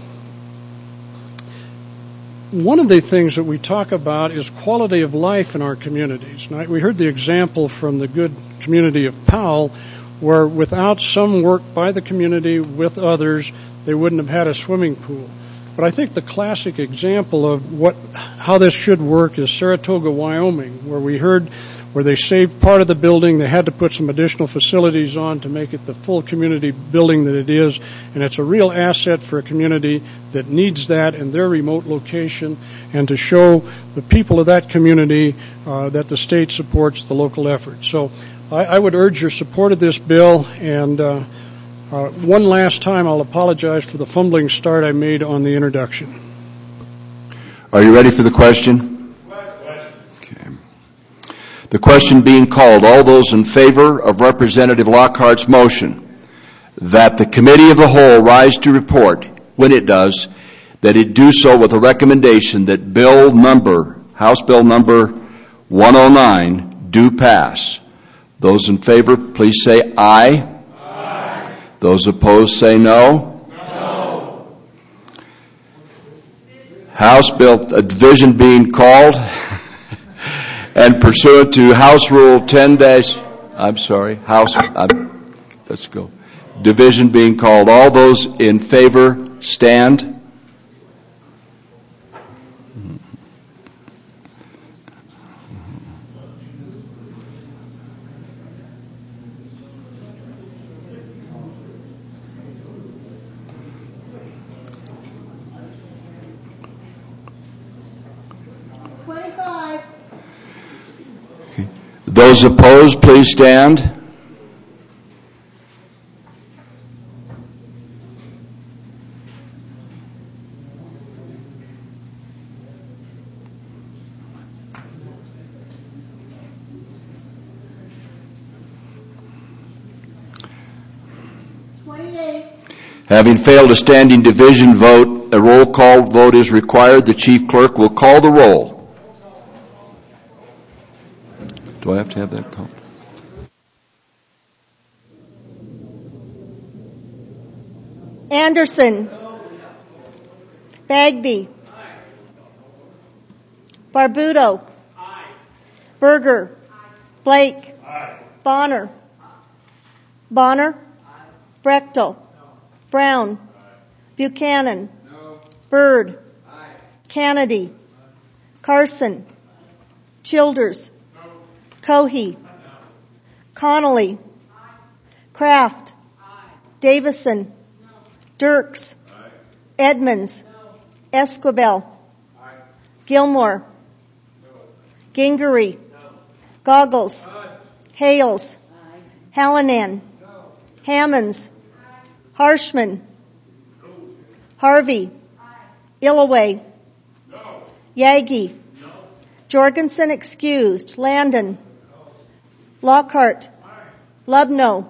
One of the things that we talk about is quality of life in our communities. Now, we heard the example from the good community of Powell, where without some work by the community with others, they wouldn't have had a swimming pool. But I think the classic example of what how this should work is Saratoga, Wyoming, where we heard where they saved part of the building. They had to put some additional facilities on to make it the full community building that it is, and it's a real asset for a community that needs that in their remote location, and to show the people of that community uh, that the state supports the local effort. So I, I would urge your support of this bill, and uh, uh, one last time I'll apologize for the fumbling start I made on the introduction. Are you ready for the question? The question being called, all those in favor of Representative Lockhart's motion that the Committee of the Whole rise to report, when it does, that it do so with a recommendation that bill number, House Bill number one oh nine, do pass. Those in favor, please say aye. Aye. Those opposed, say no. No. House Bill, a division being called. And pursuant to House Rule ten dash, I'm sorry, House, I'm, let's go. Division being called. All those in favor stand. Okay. Those opposed, please stand. Having failed a standing division vote, a roll call vote is required. The chief clerk will call the roll. Do I have to have that called? Anderson. Bagby. Barbuto. Berger. Blake. Bonner. Bonner. Brechtel. Brown. Buchanan. Byrd. Kennedy. Carson. Childers. Cohey. Connolly. Kraft. Davison. Dirks. Edmonds. Esquivel. Gilmore. Gingery. Goggles. Hales. Hallinan. Hammonds. Harshman. Harvey. Illaway. Yagi. Jorgensen excused. Landon. Lockhart. Lubno.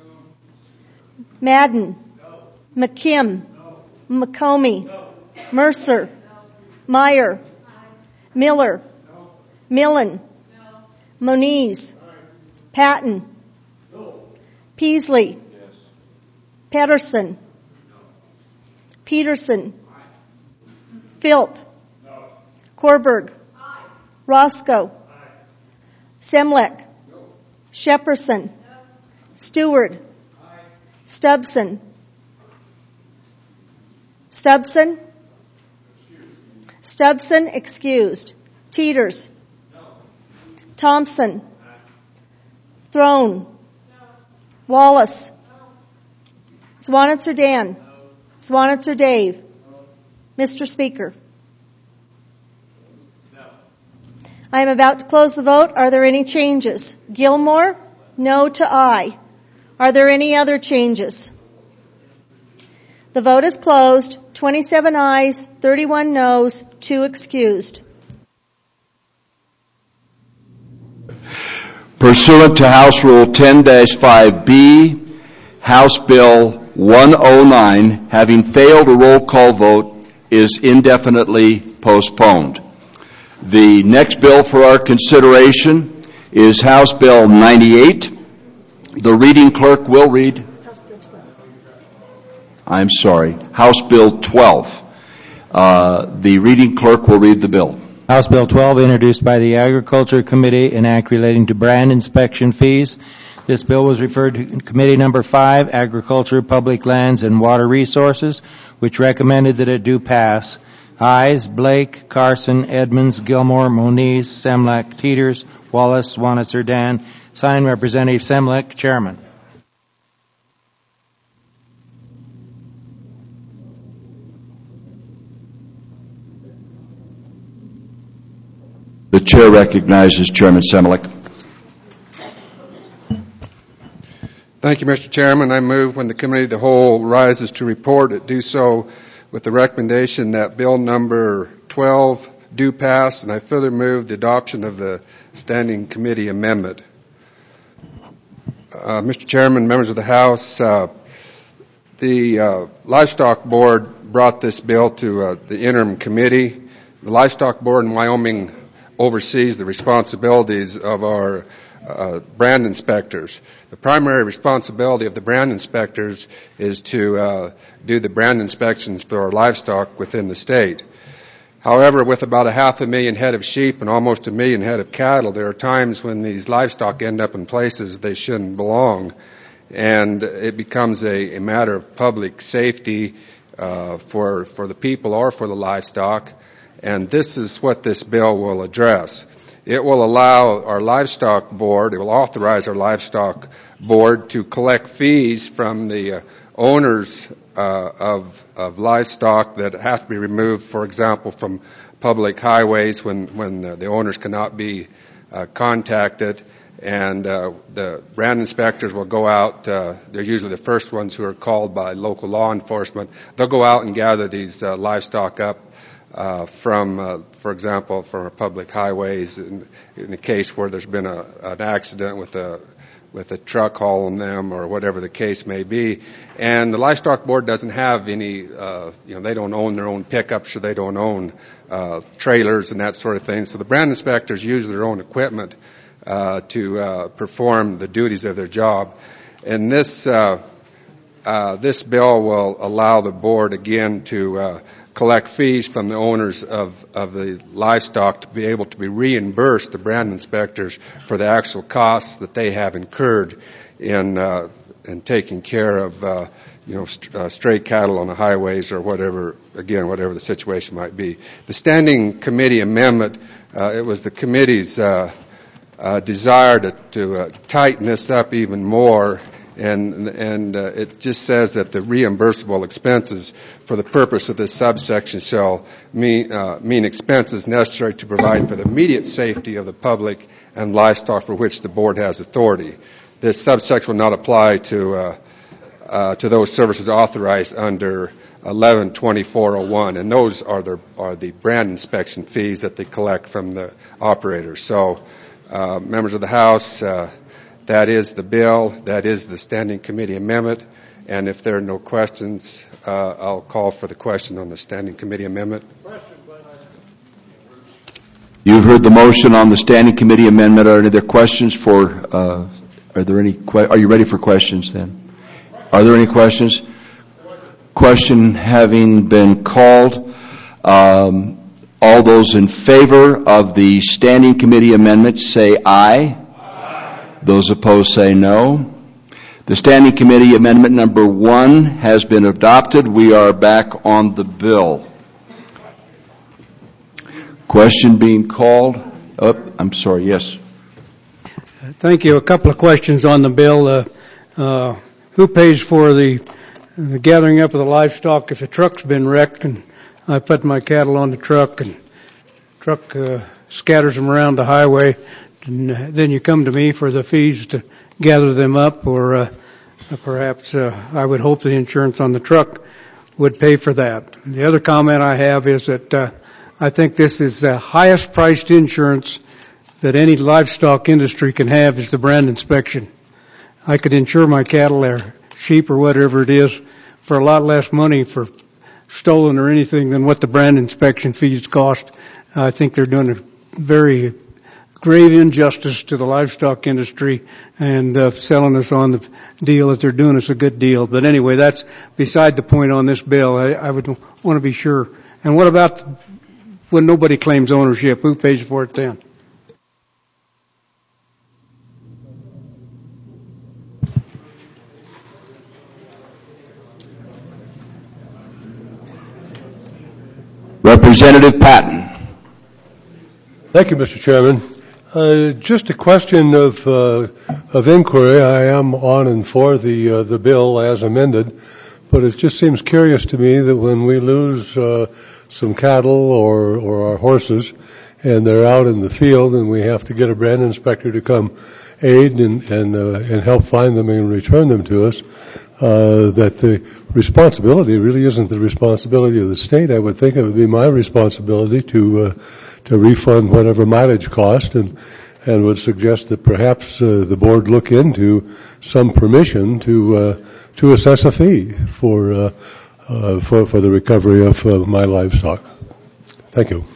Madden. McKim. McComey. Mercer. Meyer. Miller. Millen. Moniz. Patton. Peasley. Pedersen. Peterson. Philp. Korberg. Roscoe. Semlek. Shepperson. Stewart. Stubson. Stubson? Stubson excused. Teeters. Thompson. Throne. Wallace. Swanitzer Dan. Swanitzer Dave. Mister Speaker. I am about to close the vote. Are there any changes? Gilmore? No to aye. Are there any other changes? The vote is closed. twenty-seven ayes, thirty-one noes, two excused. Pursuant to House Rule ten dash five B, House Bill one oh nine, having failed a roll call vote, is indefinitely postponed. The next bill for our consideration is House Bill ninety-eight. The reading clerk will read. I'm sorry, House Bill twelve. Uh, the reading clerk will read the bill. House Bill twelve, introduced by the Agriculture Committee, an act relating to brand inspection fees. This bill was referred to Committee Number five, Agriculture, Public Lands, and Water Resources, which recommended that it do pass. Ayes: Blake, Carson, Edmonds, Gilmore, Moniz, Semlek, Teeters, Wallace, Swanitzer Dan. Signed, Representative Semlek, Chairman. The chair recognizes Chairman Semlek. Thank you, Mister Chairman. I move when the Committee of the Whole rises to report, it do so with the recommendation that Bill number twelve do pass, and I further move the adoption of the Standing Committee amendment. Uh, Mister Chairman, members of the House, uh, the uh, Livestock Board brought this bill to uh, the interim committee. The Livestock Board in Wyoming oversees the responsibilities of our uh, brand inspectors. The primary responsibility of the brand inspectors is to uh, do the brand inspections for our livestock within the state. However, with about a half a million head of sheep and almost a million head of cattle, there are times when these livestock end up in places they shouldn't belong, and it becomes a, a matter of public safety uh, for for the people or for the livestock. And this is what this bill will address. It will allow our livestock board, it will authorize our livestock board to collect fees from the uh, owners uh, of, of livestock that have to be removed, for example, from public highways when, when uh, the owners cannot be uh, contact it, and uh, the brand inspectors will go out. Uh, they're usually the first ones who are called by local law enforcement. They'll go out and gather these uh, livestock up uh, from, uh, for example, from our public highways. In, in a case where there's been a, an accident with a with a truck hauling them or whatever the case may be. And the Livestock Board doesn't have any, uh, you know, they don't own their own pickups or they don't own uh, trailers and that sort of thing. So the brand inspectors use their own equipment uh, to uh, perform the duties of their job. And this, uh, uh, this bill will allow the board again to uh, collect fees from the owners of, of the livestock to be able to be reimbursed the brand inspectors for the actual costs that they have incurred in uh, in taking care of uh, you know st- uh, stray cattle on the highways or whatever, again, whatever the situation might be. The Standing Committee amendment, uh, it was the committee's uh, uh, desire to, to uh, tighten this up even more. And, and uh, it just says that the reimbursable expenses for the purpose of this subsection shall mean, uh, mean expenses necessary to provide for the immediate safety of the public and livestock for which the board has authority. This subsection will not apply to uh, uh, to those services authorized under eleven twenty-four oh one, and those are the are the brand inspection fees that they collect from the operators. So, uh, members of the House. Uh, That is the bill. That is the Standing Committee amendment. And if there are no questions, uh, I'll call for the question on the Standing Committee amendment. You've heard the motion on the Standing Committee amendment. Are there questions for, uh, are there any, que- are you ready for questions then? Are there any questions? Question having been called. Um, all those in favor of the Standing Committee amendment say aye. Those opposed say no. The Standing Committee amendment number one has been adopted. We are back on the bill. Question being called. Oh, I'm sorry, yes. Thank you. A couple of questions on the bill. Uh, uh, who pays for the, the gathering up of the livestock if the truck's been wrecked and I put my cattle on the truck and the truck uh, scatters them around the highway? And then you come to me for the fees to gather them up, or uh, perhaps uh, I would hope the insurance on the truck would pay for that. The other comment I have is that uh, I think this is the highest priced insurance that any livestock industry can have is the brand inspection. I could insure my cattle or sheep or whatever it is for a lot less money for stolen or anything than what the brand inspection fees cost. I think they're doing a very grave injustice to the livestock industry and uh, selling us on the deal that they're doing us a good deal. But anyway, that's beside the point on this bill. I, I would want to be sure. And what about when nobody claims ownership? Who pays for it then? Representative Patton. Thank you, Mister Chairman. Uh, just a question of uh, of inquiry. I am on and for the uh, the bill as amended, but it just seems curious to me that when we lose uh, some cattle or or our horses, and they're out in the field, and we have to get a brand inspector to come aid and and uh, and help find them and return them to us, uh, that the responsibility really isn't the responsibility of the state. I would think it would be my responsibility to. Uh, to refund whatever mileage cost, and and would suggest that perhaps uh, the board look into some permission to uh, to assess a fee for uh, uh, for for the recovery of uh, my livestock. Thank you.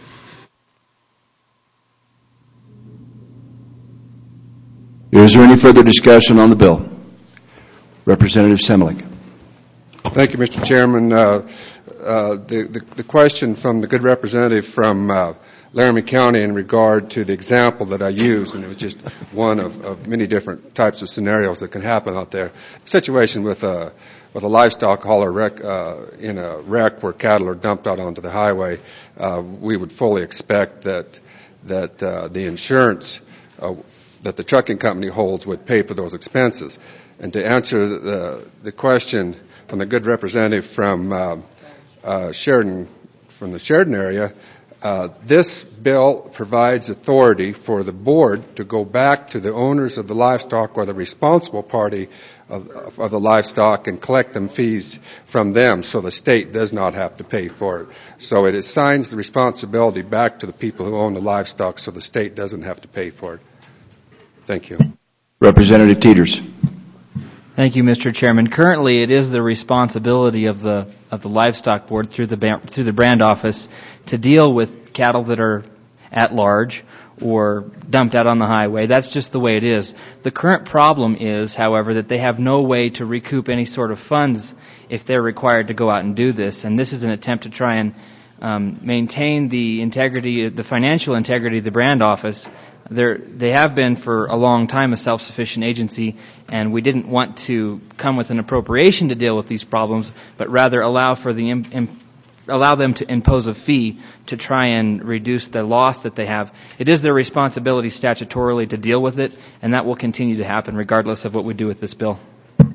Is there any further discussion on the bill? Representative Semlik. Thank you, Mister Chairman. Uh, uh, the, the the question from the good representative from uh, Laramie County in regard to the example that I used, and it was just one of, of many different types of scenarios that can happen out there. The situation with a with a livestock hauler wreck, uh, in a wreck where cattle are dumped out onto the highway, uh, we would fully expect that that uh, the insurance uh, that the trucking company holds would pay for those expenses. And to answer the the question from the good representative from uh, uh, Sheridan, from the Sheridan area. Uh, this bill provides authority for the board to go back to the owners of the livestock or the responsible party of, of the livestock and collect them fees from them, so the state does not have to pay for it. So it assigns the responsibility back to the people who own the livestock, so the state doesn't have to pay for it. Thank you. Representative Teeters. Thank you, Mister Chairman. Currently, it is the responsibility of the of the livestock board through the through the brand office to deal with cattle that are at large or dumped out on the highway. That's just the way it is. The current problem is, however, that they have no way to recoup any sort of funds if they're required to go out and do this. And this is an attempt to try and um, maintain the integrity, the financial integrity of the brand office. They're, they have been for a long time a self-sufficient agency, and we didn't want to come with an appropriation to deal with these problems, but rather allow for the im, im, allow them to impose a fee to try and reduce the loss that they have. It is their responsibility statutorily to deal with it, and that will continue to happen regardless of what we do with this bill.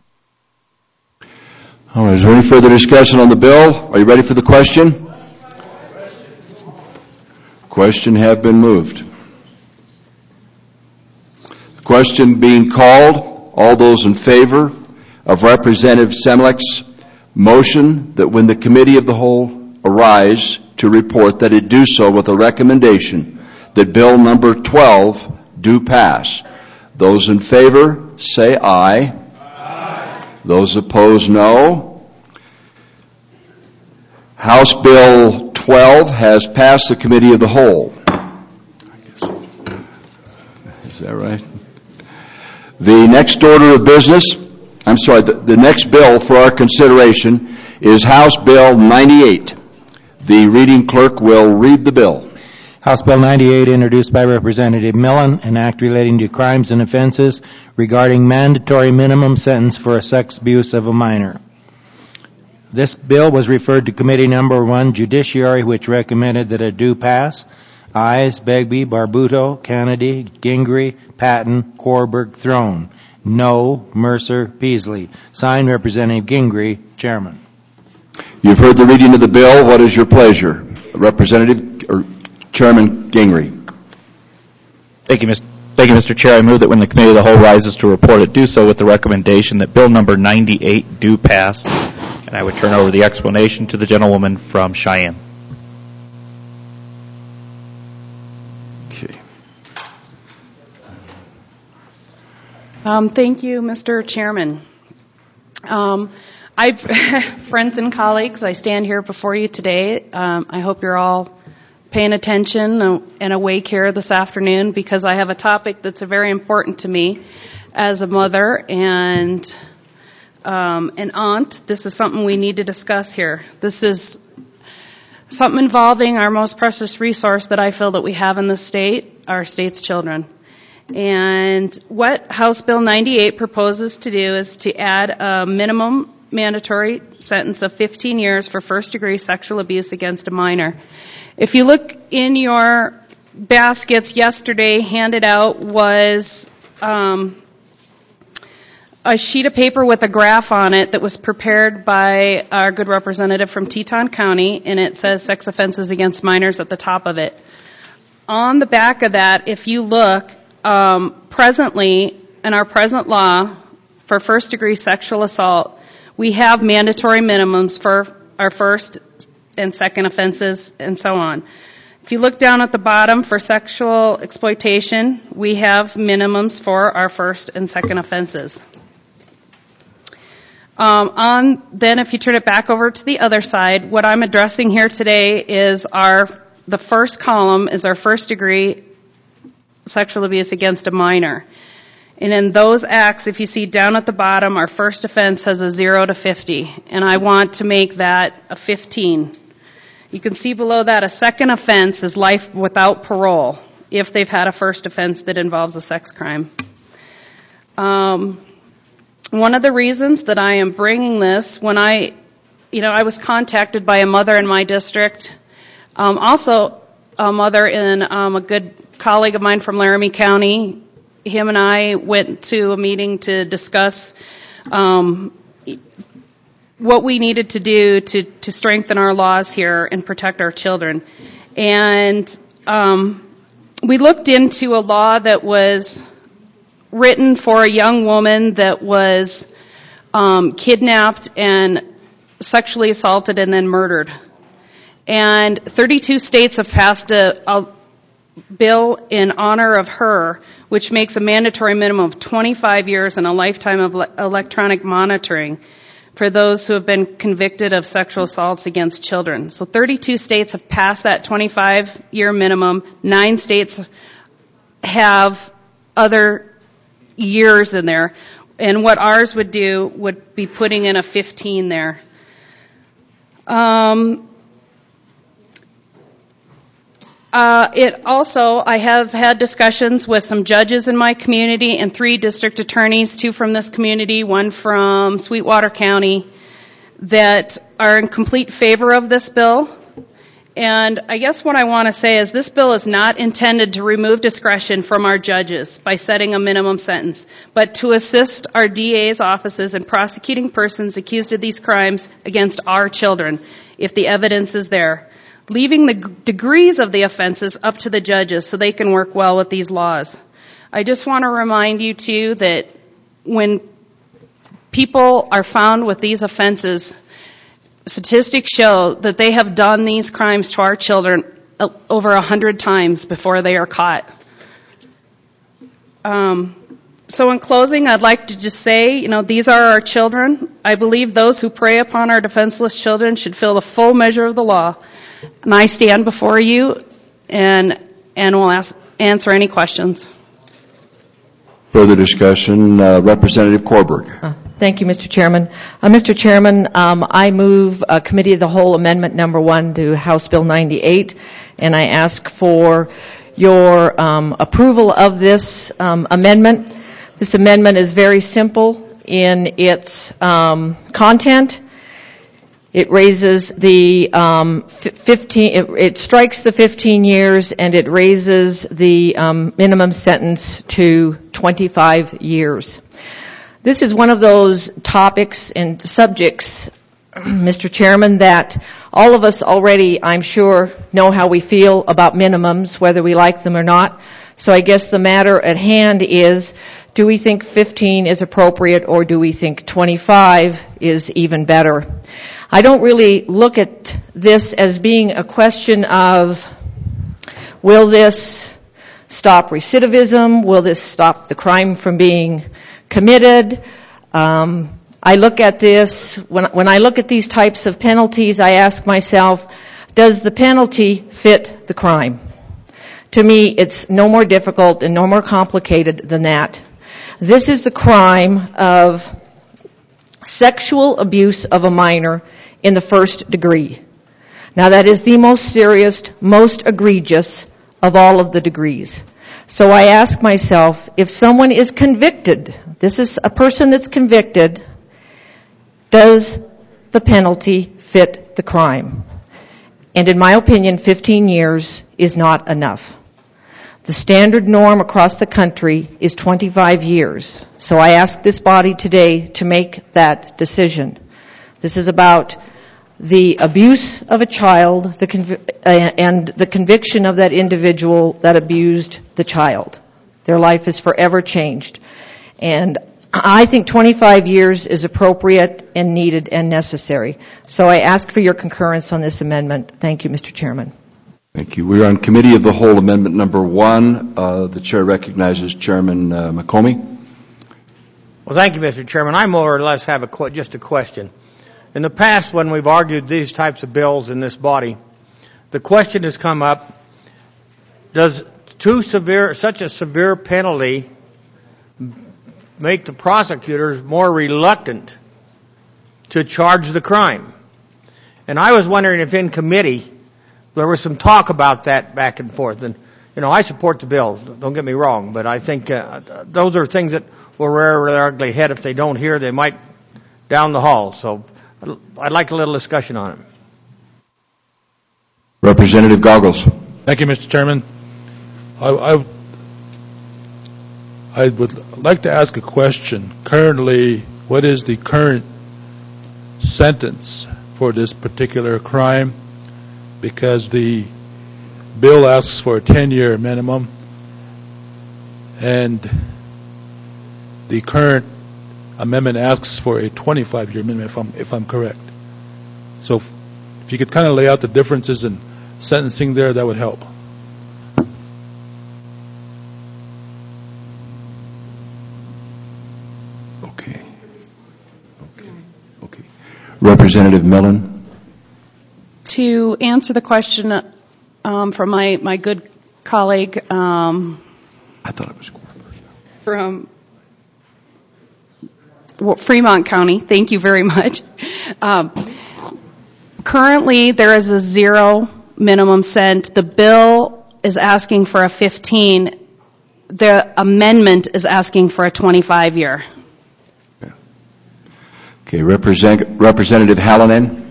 All right, is there any further discussion on the bill? Are you ready for the question? Question have been moved. Question being called. All those in favor of Representative Semlich's motion that when the committee of the whole arise to report that it do so with a recommendation that bill number twelve do pass. Those in favor say aye. Aye. Those opposed, no. House Bill twelve has passed the committee of the whole. Is that right? The next order of business, I'm sorry, the, the next bill for our consideration is House Bill ninety-eight. The reading clerk will read the bill. House Bill ninety-eight, introduced by Representative Millen, an act relating to crimes and offenses regarding mandatory minimum sentence for a sex abuse of a minor. This bill was referred to Committee Number One, Judiciary, which recommended that it do pass. Ayes, Begbie, Barbuto, Kennedy, Gingrey, Patton, Korberg, Throne. No, Mercer, Peasley. Signed, Representative Gingrey, Chairman. You've heard the reading of the bill. What is your pleasure? Representative or Chairman Gingrey. Thank you, Mister Thank you, Mister Chair. I move that when the committee of the whole rises to report it, do so with the recommendation that bill number ninety-eight do pass. And I would turn over the explanation to the gentlewoman from Cheyenne. Um, thank you, Mister Chairman. Um, I, friends and colleagues, I stand here before you today. Um, I hope you're all paying attention and awake here this afternoon because I have a topic that's very important to me as a mother and um, an aunt. This is something we need to discuss here. This is something involving our most precious resource that I feel that we have in the state, our state's children. And what House Bill ninety-eight proposes to do is to add a minimum mandatory sentence of fifteen years for first-degree sexual abuse against a minor. If you look in your baskets yesterday, handed out was um, a sheet of paper with a graph on it that was prepared by our good representative from Teton County, and it says sex offenses against minors at the top of it. On the back of that, if you look, Um, presently, in our present law, for first-degree sexual assault, we have mandatory minimums for our first and second offenses and so on. If you look down at the bottom for sexual exploitation, we have minimums for our first and second offenses. Um, on then, if you turn it back over to the other side, what I'm addressing here today is our the first column is our first-degree sexual abuse against a minor. And in those acts, if you see down at the bottom, our first offense has a zero to fifty, and I want to make that a fifteen. You can see below that a second offense is life without parole if they've had a first offense that involves a sex crime. Um, one of the reasons that I am bringing this, when I, you know, I was contacted by a mother in my district, um, also a mother in um, a good colleague of mine from Laramie County. Him and I went to a meeting to discuss um, what we needed to do to, to strengthen our laws here and protect our children. And um, we looked into a law that was written for a young woman that was um, kidnapped and sexually assaulted and then murdered. And thirty-two states have passed a, a bill in honor of her, which makes a mandatory minimum of twenty-five years and a lifetime of le- electronic monitoring for those who have been convicted of sexual assaults against children. So thirty-two states have passed that twenty-five year minimum. Nine states have other years in there. And what ours would do would be putting in a fifteen there. Um, Uh, it also, I have had discussions with some judges in my community and three district attorneys, two from this community, one from Sweetwater County, that are in complete favor of this bill. And I guess what I want to say is this bill is not intended to remove discretion from our judges by setting a minimum sentence, but to assist our D A's offices in prosecuting persons accused of these crimes against our children, if the evidence is there, leaving the g- degrees of the offenses up to the judges so they can work well with these laws. I just want to remind you, too, that when people are found with these offenses, statistics show that they have done these crimes to our children uh, over a hundred times before they are caught. Um, so in closing, I'd like to just say, you know, these are our children. I believe those who prey upon our defenseless children should feel the full measure of the law. And I stand before you and and will ask, answer any questions. Further discussion, uh, Representative Korberg. Uh, thank you, Mister Chairman. Uh, Mister Chairman, um, I move uh, Committee of the Whole Amendment Number One to House Bill ninety-eight, and I ask for your um, approval of this um, amendment. This amendment is very simple in its um, content. It raises the um, fifteen. It, it strikes the fifteen years, and it raises the um, minimum sentence to twenty-five years. This is one of those topics and subjects, Mister Chairman, that all of us already, I'm sure, know how we feel about minimums, whether we like them or not. So I guess the matter at hand is, do we think fifteen is appropriate, or do we think twenty-five is even better? I don't really look at this as being a question of, will this stop recidivism? Will this stop the crime from being committed? Um, I look at this, when, when I look at these types of penalties, I ask myself, does the penalty fit the crime? To me, it's no more difficult and no more complicated than that. This is the crime of sexual abuse of a minor in the first degree. Now, that is the most serious, most egregious of all of the degrees. So I ask myself, if someone is convicted, this is a person that's convicted, does the penalty fit the crime? And in my opinion, fifteen years is not enough. The standard norm across the country is twenty-five years. So I ask this body today to make that decision. This is about the abuse of a child the conv- uh, and the conviction of that individual that abused the child. Their life is forever changed. And I think twenty-five years is appropriate and needed and necessary. So I ask for your concurrence on this amendment. Thank you, Mister Chairman. Thank you. We're on Committee of the Whole Amendment Number One. Uh, the Chair recognizes Chairman uh, McComey. Well, thank you, Mister Chairman. I more or less have a qu- just a question. In the past, when we've argued these types of bills in this body, the question has come up, does too severe, such a severe penalty make the prosecutors more reluctant to charge the crime? And I was wondering if in committee there was some talk about that back and forth. And, you know, I support the bill, don't get me wrong, but I think uh, those are things that will rear their ugly head. If they don't hear, they might down the hall. So I'd like a little discussion on it. Representative Goggles. Thank you, Mister Chairman. I, I, I would like to ask a question. Currently, what is the current sentence for this particular crime? Because the bill asks for a ten-year minimum, and the current amendment asks for a twenty-five-year minimum, if I'm, if I'm correct. So if, if you could kind of lay out the differences in sentencing there, that would help. Okay. Okay. Okay. Representative Mellon. To answer the question um, from my, my good colleague um, I thought it was from Fremont County, thank you very much. Um, currently, there is a zero minimum sent. The bill is asking for a fifteen. The amendment is asking for a twenty-five year. Okay, Represent, Representative Hallinan.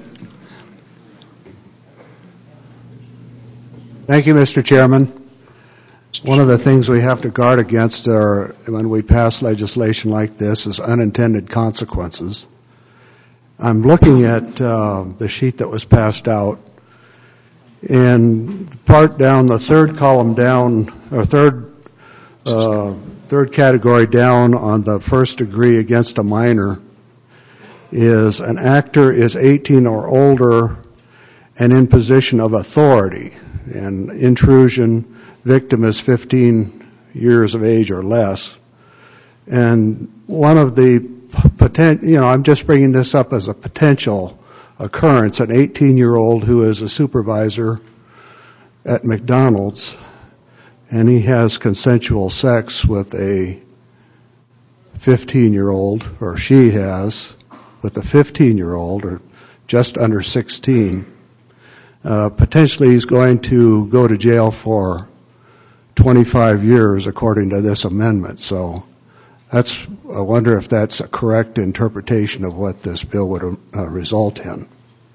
Thank you, Mister Chairman. One of the things we have to guard against are, when we pass legislation like this is unintended consequences. I'm looking at uh, the sheet that was passed out, and the part down, the third column down, or third uh, third category down on the first degree against a minor is an actor is eighteen or older and in position of authority, and intrusion victim is fifteen years of age or less. And one of the potent, you know, I'm just bringing this up as a potential occurrence, an eighteen-year-old who is a supervisor at McDonald's, and he has consensual sex with a fifteen-year-old, or she has, with a fifteen-year-old, or just under sixteen. Uh, potentially he's going to go to jail for twenty-five years according to this amendment. So that's, I wonder if that's a correct interpretation of what this bill would uh, result in.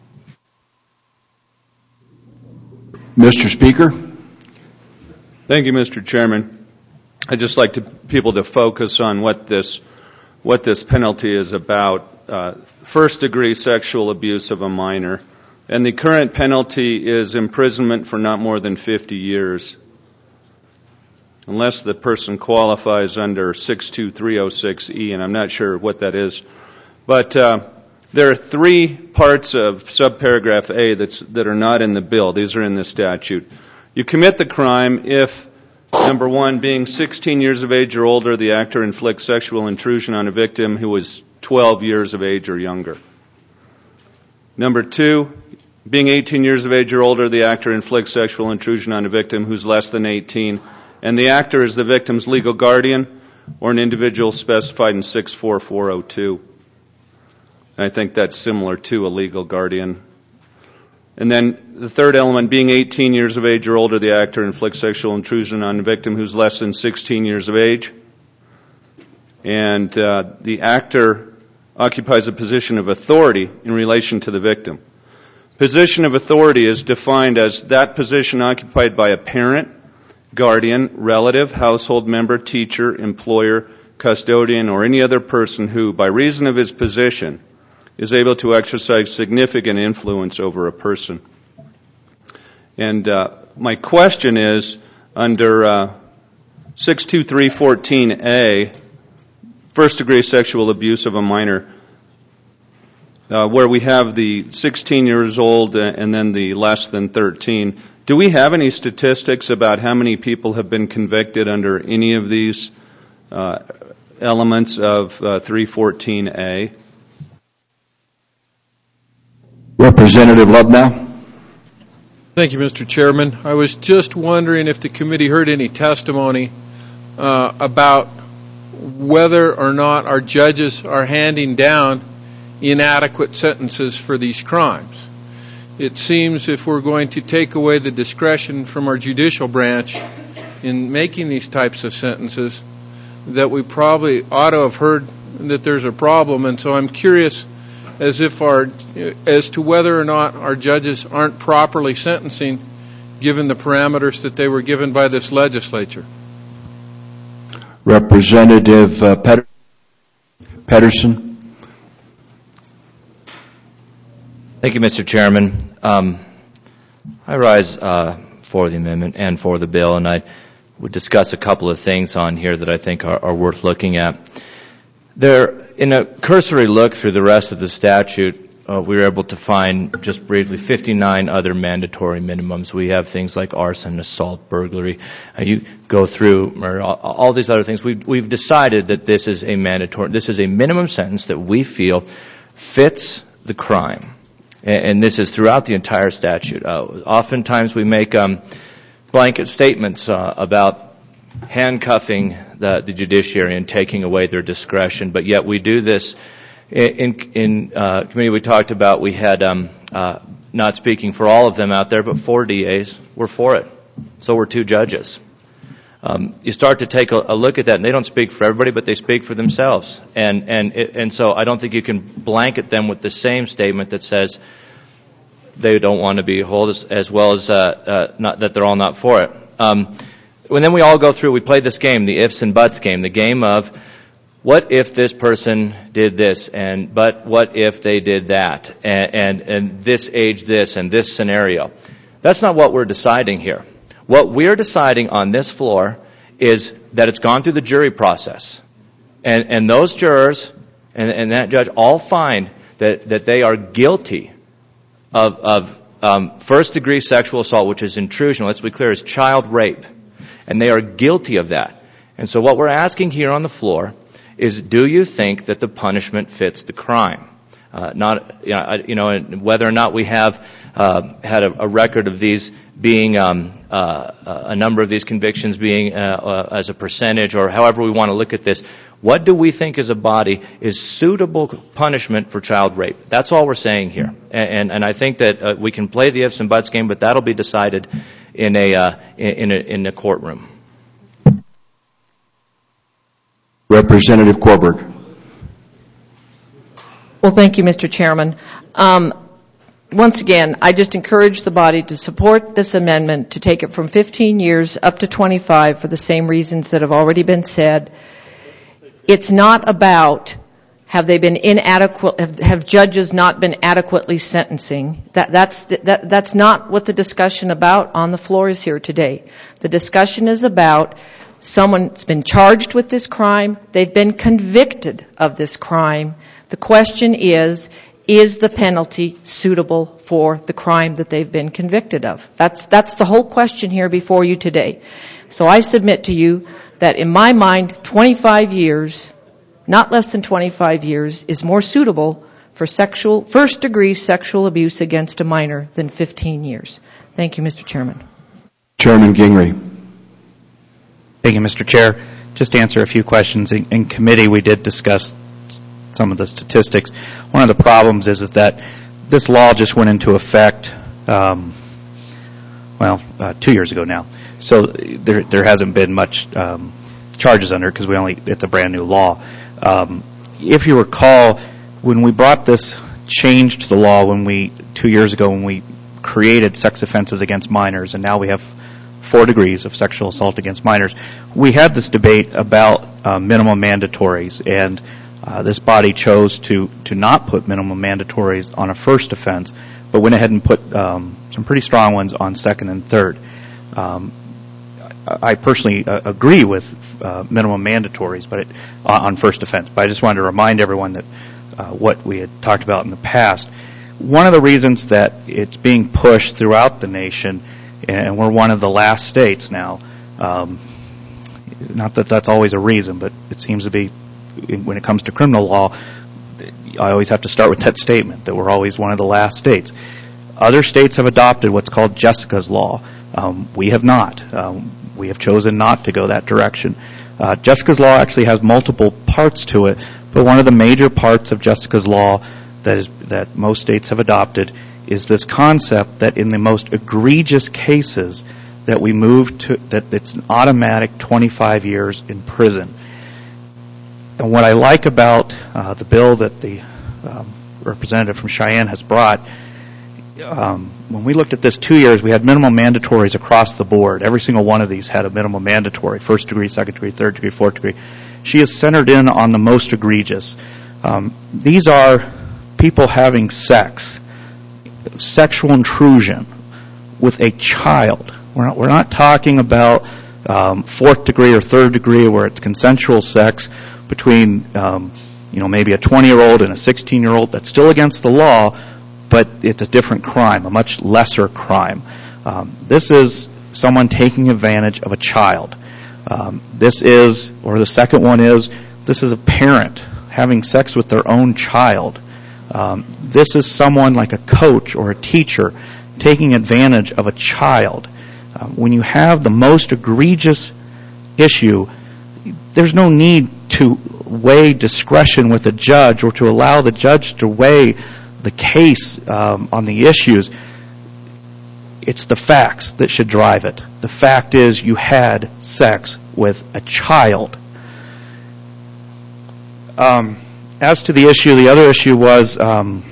Mister Speaker. Thank you, Mister Chairman. I'd just like to, people to focus on what this, what this penalty is about. Uh, first degree sexual abuse of a minor. And the current penalty is imprisonment for not more than fifty years. Unless the person qualifies under six two three oh six E, and I'm not sure what that is. But uh, there are three parts of subparagraph A that's, that are not in the bill. These are in the statute. You commit the crime if, number one, being sixteen years of age or older, the actor inflicts sexual intrusion on a victim who is twelve years of age or younger. Number two, being eighteen years of age or older, the actor inflicts sexual intrusion on a victim who's less than eighteen, and the actor is the victim's legal guardian or an individual specified in six four four oh two. And I think that's similar to a legal guardian. And then the third element, being eighteen years of age or older, the actor inflicts sexual intrusion on a victim who's less than sixteen years of age. And uh, the actor occupies a position of authority in relation to the victim. Position of authority is defined as that position occupied by a parent, guardian, relative, household member, teacher, employer, custodian, or any other person who, by reason of his position, is able to exercise significant influence over a person. And uh, my question is, under uh, six two three one four A, first degree sexual abuse of a minor, uh, where we have the sixteen years old and then the less than thirteen, do we have any statistics about how many people have been convicted under any of these uh, elements of uh, three fourteen A? Representative Lubnow. Thank you, Mister Chairman. I was just wondering if the committee heard any testimony uh, about whether or not our judges are handing down inadequate sentences for these crimes. It seems if we're going to take away the discretion from our judicial branch in making these types of sentences, that we probably ought to have heard that there's a problem. And so I'm curious as if our as to whether or not our judges aren't properly sentencing given the parameters that they were given by this legislature. Representative uh, Petter- Pedersen. Thank you, Mister Chairman. Um, I rise uh, for the amendment and for the bill, and I would discuss a couple of things on here that I think are, are worth looking at. There, in a cursory look through the rest of the statute, uh, we were able to find, just briefly, fifty-nine other mandatory minimums. We have things like arson, assault, burglary. Uh, you go through murder, all, all these other things. We've, we've decided that this is a mandatory, this is a minimum sentence that we feel fits the crime. And, and this is throughout the entire statute. Uh, oftentimes we make um, blanket statements uh, about handcuffing the, the judiciary and taking away their discretion, but yet we do this. In, in uh, committee we talked about, we had, um, uh, not speaking for all of them out there, but four D As were for it. So were two judges. Um, you start to take a, a look at that, and they don't speak for everybody, but they speak for themselves. And, and, and so I don't think you can blanket them with the same statement that says they don't want to be held as, as well as uh, uh, not, that they're all not for it. Um, and then we all go through, we play this game, the ifs and buts game, the game of, what if this person did this, and but what if they did that, and, and, and this age this, and this scenario? That's not what we're deciding here. What we're deciding on this floor is that it's gone through the jury process. And, and those jurors and, and that judge all find that, that they are guilty of, of um, first-degree sexual assault, which is intrusion, let's be clear, is child rape. And they are guilty of that. And so what we're asking here on the floor is, do you think that the punishment fits the crime? Uh, not, you know, you know, whether or not we have uh, had a, a record of these being, um, uh, a number of these convictions being uh, uh, as a percentage, or however we want to look at this, what do we think as a body is suitable punishment for child rape? That's all we're saying here. And, and, and I think that uh, we can play the ifs and buts game, but that'll be decided in a, uh, in a, in a courtroom. Representative Corbett. Well, thank you, Mister Chairman. Um, once again, I just encourage the body to support this amendment, to take it from fifteen years up to twenty-five for the same reasons that have already been said. It's not about have they been inadequate, have, have judges not been adequately sentencing. That, that's, that, that's not what the discussion about on the floor is here today. The discussion is about someone's been charged with this crime, they've been convicted of this crime. The question is, is the penalty suitable for the crime that they've been convicted of? That's, that's the whole question here before you today. So I submit to you that in my mind, twenty-five years, not less than twenty-five years, is more suitable for sexual, first-degree sexual abuse against a minor than fifteen years. Thank you, Mister Chairman. Chairman Gingrey. Thank you, Mister Chair. Just to answer a few questions. In, in committee, we did discuss some of the statistics. One of the problems is, is that this law just went into effect, um, well, uh, two years ago now. So there there hasn't been much um, charges under it because we only it's a brand new law. Um, if you recall, when we brought this change to the law, when we two years ago when we created sex offenses against minors, and now we have four degrees of sexual assault against minors, we had this debate about uh, minimum mandatories, and uh, this body chose to, to not put minimum mandatories on a first offense, but went ahead and put um, some pretty strong ones on second and third. Um, I personally uh, agree with uh, minimum mandatories, but it, uh, on first offense. But I just wanted to remind everyone that uh, what we had talked about in the past. One of the reasons that it's being pushed throughout the nation, and we're one of the last states now, um, not that that's always a reason, but it seems to be, when it comes to criminal law, I always have to start with that statement, that we're always one of the last states. Other states have adopted what's called Jessica's Law. Um, we have not. Um, we have chosen not to go that direction. Uh, Jessica's Law actually has multiple parts to it, but one of the major parts of Jessica's Law that is that most states have adopted is this concept that in the most egregious cases that we move to, that it's an automatic twenty-five years in prison. And what I like about uh, the bill that the um, representative from Cheyenne has brought, um, when we looked at this two years, we had minimum mandatories across the board. Every single one of these had a minimum mandatory, first degree, second degree, third degree, fourth degree. She is centered in on the most egregious. Um, these are people having sex, sexual intrusion with a child We're not, we're not talking about um, fourth degree or third degree where it's consensual sex between, um, you know, maybe a twenty-year-old and a sixteen-year-old. That's still against the law, but it's a different crime, a much lesser crime. Um, this is someone taking advantage of a child. Um, this is, or the second one is, this is a parent having sex with their own child. Um, this is someone like a coach or a teacher taking advantage of a child. Uh, when you have the most egregious issue, there's no need to weigh discretion with a judge or to allow the judge to weigh the case um, on the issues. It's the facts that should drive it. The fact is you had sex with a child. Um, as to the issue, the other issue was um,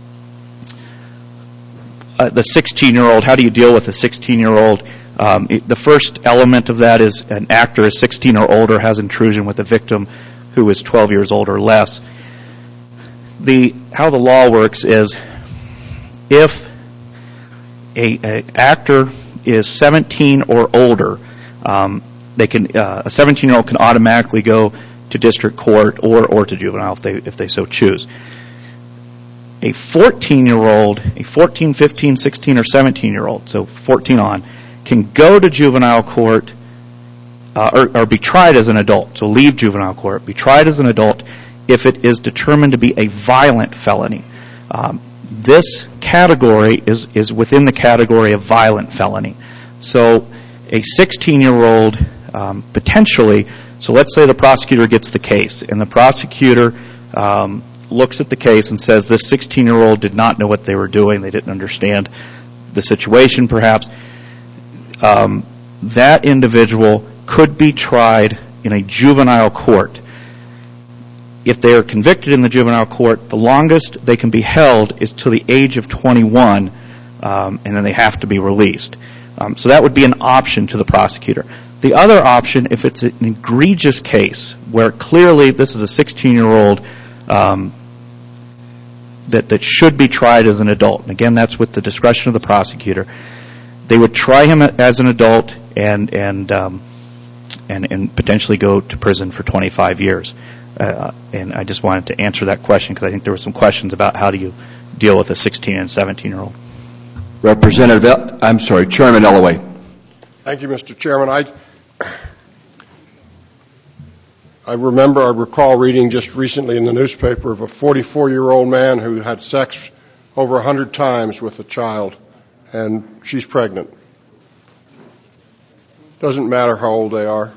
uh, the sixteen-year-old. How do you deal with a sixteen-year-old? Um, it, the first element of that is an actor is sixteen or older, has intrusion with a victim who is twelve years old or less. The how the law works is if a, a actor is seventeen or older, um, they can uh, a seventeen-year-old can automatically go to district court or, or to juvenile if they if they so choose. A fourteen-year-old, a fourteen, fifteen, sixteen, or seventeen-year-old, so fourteen on, can go to juvenile court uh, or, or be tried as an adult. So leave juvenile court, be tried as an adult if it is determined to be a violent felony. Um, this category is, is within the category of violent felony. So a sixteen-year-old um, potentially, so let's say the prosecutor gets the case, and the prosecutor um, looks at the case and says this sixteen-year-old did not know what they were doing, they didn't understand the situation perhaps. Um, that individual could be tried in a juvenile court. If they are convicted in the juvenile court, the longest they can be held is till the age of twenty-one, um, and then they have to be released. Um, so that would be an option to the prosecutor. The other option, if it's an egregious case where clearly this is a sixteen-year-old um, that, that should be tried as an adult, and again, that's with the discretion of the prosecutor, they would try him as an adult and and um, and, and potentially go to prison for twenty-five years. Uh, and I just wanted to answer that question because I think there were some questions about how do you deal with a sixteen and seventeen-year-old. Representative, El- I'm sorry, Chairman Ellaway. Thank you, Mister Chairman. I I remember, I recall reading just recently in the newspaper of a forty-four-year-old man who had sex over one hundred times with a child, and she's pregnant. Doesn't matter how old they are.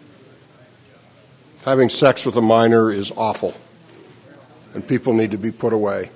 Having sex with a minor is awful, and people need to be put away.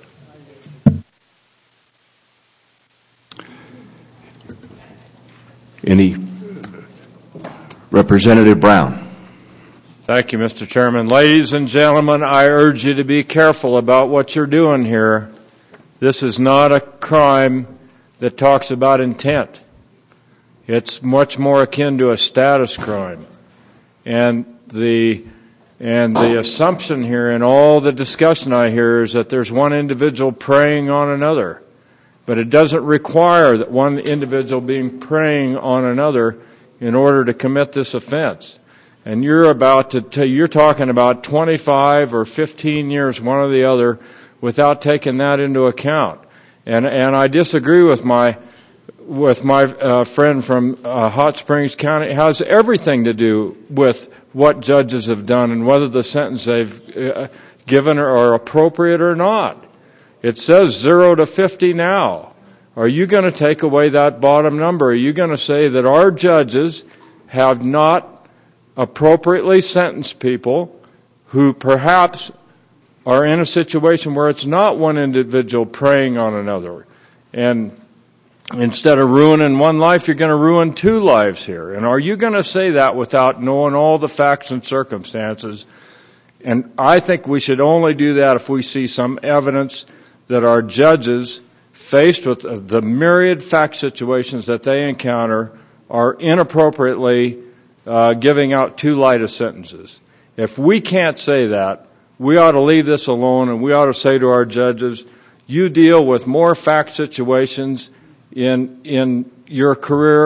Any? Representative Brown. Thank you, Mister Chairman. Ladies and gentlemen, I urge you to be careful about what you're doing here. This is not a crime that talks about intent. It's much more akin to a status crime. And the and the assumption here in all the discussion I hear is that there's one individual preying on another. But it doesn't require that one individual being preying on another in order to commit this offense. And you're about to t- you're talking about twenty-five or fifteen years, one or the other, without taking that into account. And and I disagree with my with my uh, friend from uh, Hot Springs County. It has everything to do with what judges have done and whether the sentence they've uh, given are appropriate or not. It says zero to fifty now. Are you going to take away that bottom number? Are you going to say that our judges have not appropriately sentenced people who perhaps are in a situation where it's not one individual preying on another? And instead of ruining one life, you're going to ruin two lives here. And are you going to say that without knowing all the facts and circumstances? And I think we should only do that if we see some evidence that our judges, faced with the myriad fact situations that they encounter, are inappropriately uh, giving out too light of sentences. If we can't say that, we ought to leave this alone, and we ought to say to our judges, you deal with more fact situations in in your career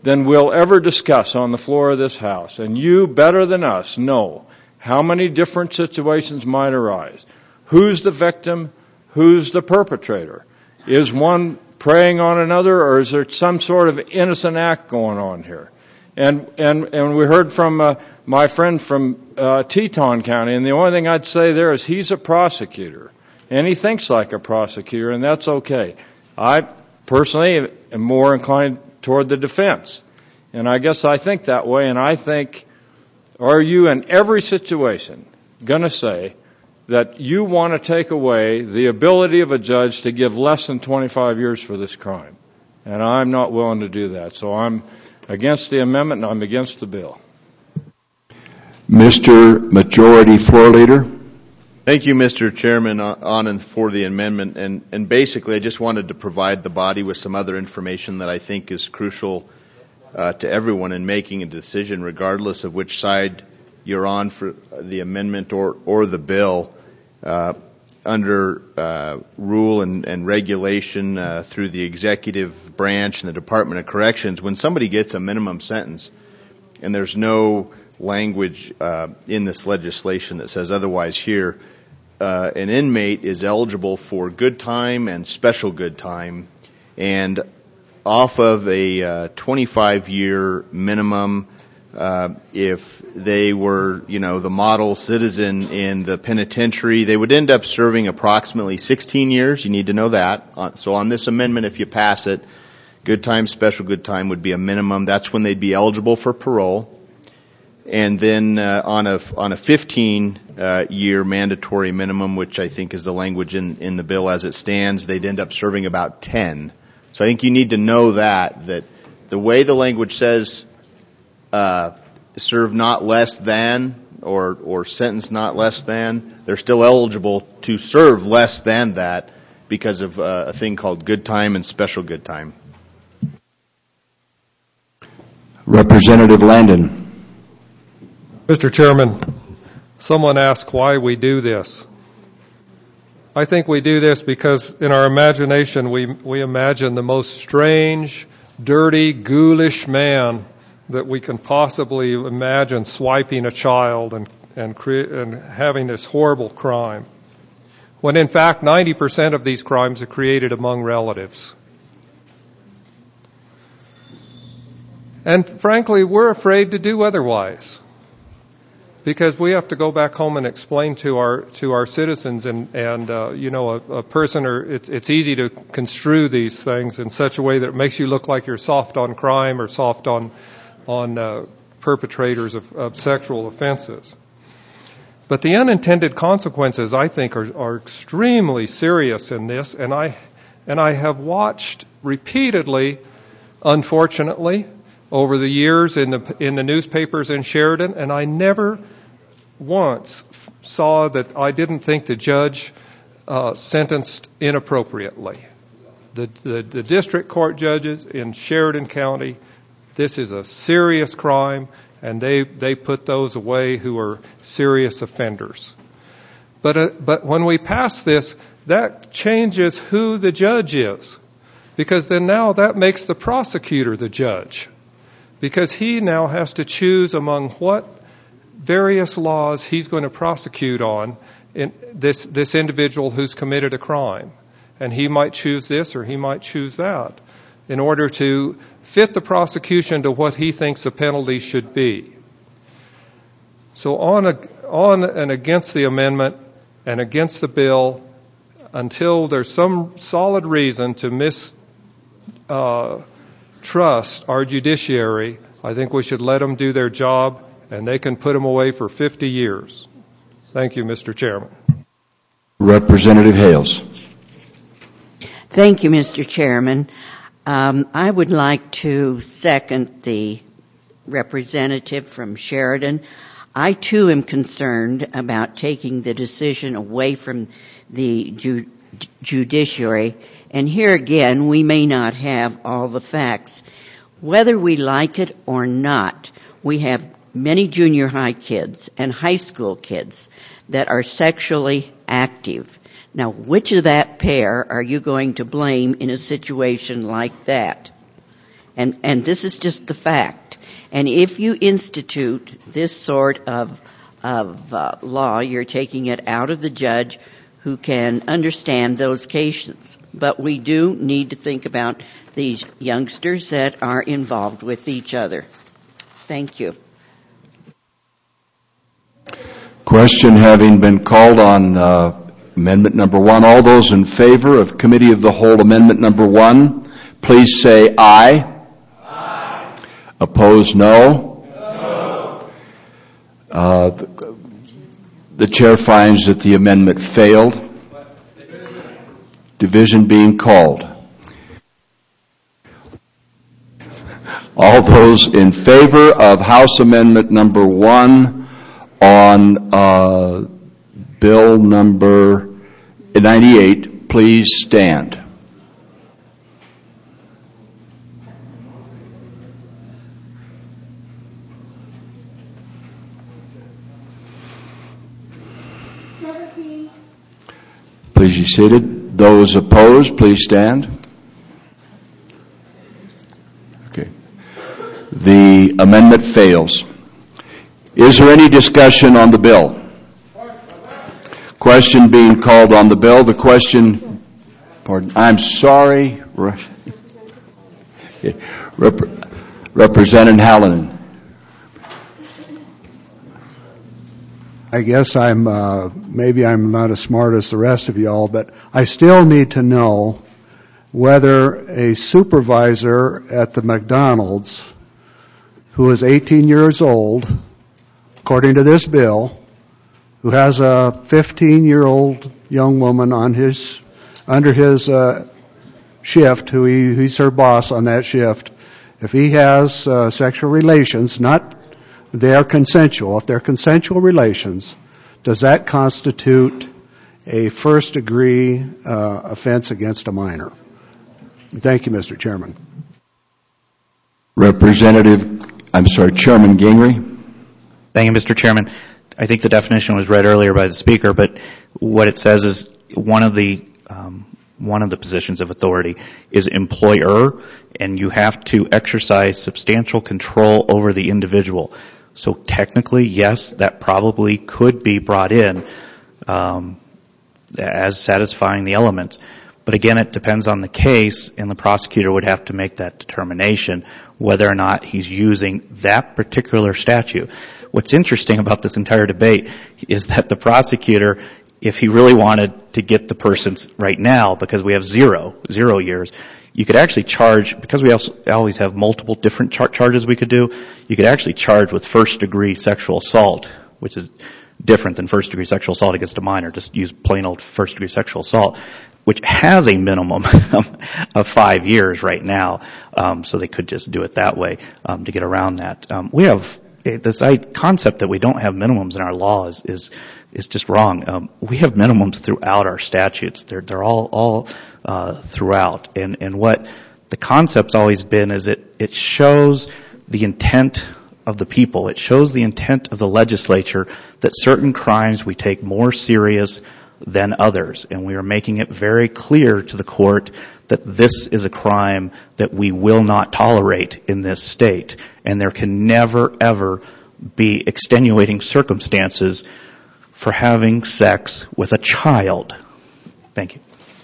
than we'll ever discuss on the floor of this House. And you, better than us, know how many different situations might arise. Who's the victim? Who's the perpetrator? Is one preying on another, or is there some sort of innocent act going on here? And and and we heard from uh, my friend from uh, Teton County, and the only thing I'd say there is he's a prosecutor, and he thinks like a prosecutor, and that's okay. I personally am more inclined toward the defense, and I guess I think that way, and I think, are you in every situation going to say that you want to take away the ability of a judge to give less than twenty-five years for this crime? And I'm not willing to do that, so I'm against the amendment, and I'm against the bill. Mister Majority Floor Leader. Thank you, Mister Chairman, on and for the amendment. And, and basically, I just wanted to provide the body with some other information that I think is crucial uh, to everyone in making a decision, regardless of which side you're on for the amendment or, or the bill. Uh, under uh, rule and, and regulation uh, through the executive branch and the Department of Corrections, when somebody gets a minimum sentence and there's no language uh, in this legislation that says otherwise here, uh, an inmate is eligible for good time and special good time, and off of a uh, twenty-five year minimum, uh, if they were, you know, the model citizen in the penitentiary, they would end up serving approximately sixteen years. You need to know that. So on this amendment, if you pass it, good time, special good time would be a minimum. That's when they'd be eligible for parole. And then uh, on a on a fifteen uh, year mandatory minimum, which I think is the language in, in the bill as it stands, they'd end up serving about ten. So I think you need to know that, that the way the language says uh, serve not less than or, or sentence not less than, they're still eligible to serve less than that because of uh, a thing called good time and special good time. Representative Landon. Mister Chairman, someone asked why we do this. I think we do this because in our imagination we we imagine the most strange, dirty, ghoulish man that we can possibly imagine swiping a child and and, cre- and having this horrible crime, when in fact ninety percent of these crimes are created among relatives. And frankly, we're afraid to do otherwise, because we have to go back home and explain to our to our citizens, and and uh, you know a, a person, or it's it's easy to construe these things in such a way that it makes you look like you're soft on crime or soft on on uh, perpetrators of, of sexual offenses. But the unintended consequences, I think, are, are extremely serious in this, and I and I have watched repeatedly, unfortunately, over the years in the in the newspapers in Sheridan, and I never once saw that I didn't think the judge uh, sentenced inappropriately. The, the the district court judges in Sheridan County, this is a serious crime, and they they put those away who are serious offenders. But uh, but when we pass this, that changes who the judge is, because then now that makes the prosecutor the judge, because he now has to choose among what various laws he's going to prosecute on in this this individual who's committed a crime. And he might choose this or he might choose that in order to fit the prosecution to what he thinks a penalty should be. So on a, on and against the amendment and against the bill, until there's some solid reason to mistrust uh, our judiciary, I think we should let them do their job, and they can put them away for fifty years. Thank you, Mister Chairman. Representative Hales. Thank you, Mister Chairman. Um, I would like to second the representative from Sheridan. I, too, am concerned about taking the decision away from the ju- judiciary. And here again, we may not have all the facts. Whether we like it or not, we have many junior high kids and high school kids that are sexually active. Now, which of that pair are you going to blame in a situation like that? And, and this is just the fact. And if you institute this sort of, of uh, law, you're taking it out of the judge who can understand those cases. But we do need to think about these youngsters that are involved with each other. Thank you. Question having been called on uh, amendment number one. All those in favor of Committee of the Whole amendment number one, please say aye. Aye. Opposed, no. No. Uh, the, the chair finds that the amendment failed. Division being called. All those in favor of House Amendment number one on uh, Bill number ninety-eight, please stand. seventeen. Please be seated. Those opposed, please stand. Okay. The amendment fails. Is there any discussion on the bill? Question being called on the bill. The question, pardon, I'm sorry, Rep- Representative Hallinan. I guess I'm, uh, maybe I'm not as smart as the rest of y'all, but I still need to know whether a supervisor at the McDonald's who is eighteen years old, according to this bill, who has a fifteen-year-old young woman on his, under his uh, shift, who he, he's her boss on that shift, if he has uh, sexual relations, not they are consensual, if they're consensual relations, does that constitute a first-degree uh, offense against a minor? Thank you, Mister Chairman. Representative, I'm sorry, Chairman Gingrey. Thank you, Mister Chairman. I think the definition was read earlier by the speaker, but what it says is one of the um, one of the positions of authority is employer, and you have to exercise substantial control over the individual. So technically, yes, that probably could be brought in um, as satisfying the elements. But again, it depends on the case, and the prosecutor would have to make that determination whether or not he's using that particular statute. What's interesting about this entire debate is that the prosecutor, if he really wanted to get the person right now, because we have zero, zero years, you could actually charge, because we also always have multiple different char- charges we could do, you could actually charge with first-degree sexual assault, which is different than first-degree sexual assault against a minor. Just use plain old first-degree sexual assault, which has a minimum of five years right now. Um, so they could just do it that way um, to get around that. Um, we have this concept that we don't have minimums in our law is is, is just wrong. Um, we have minimums throughout our statutes. They're they're all all uh, throughout. And and what the concept's always been is it it shows the intent of the people. It shows the intent of the legislature that certain crimes we take more serious than others, and we are making it very clear to the court that this is a crime that we will not tolerate in this state, and there can never, ever be extenuating circumstances for having sex with a child. Thank you.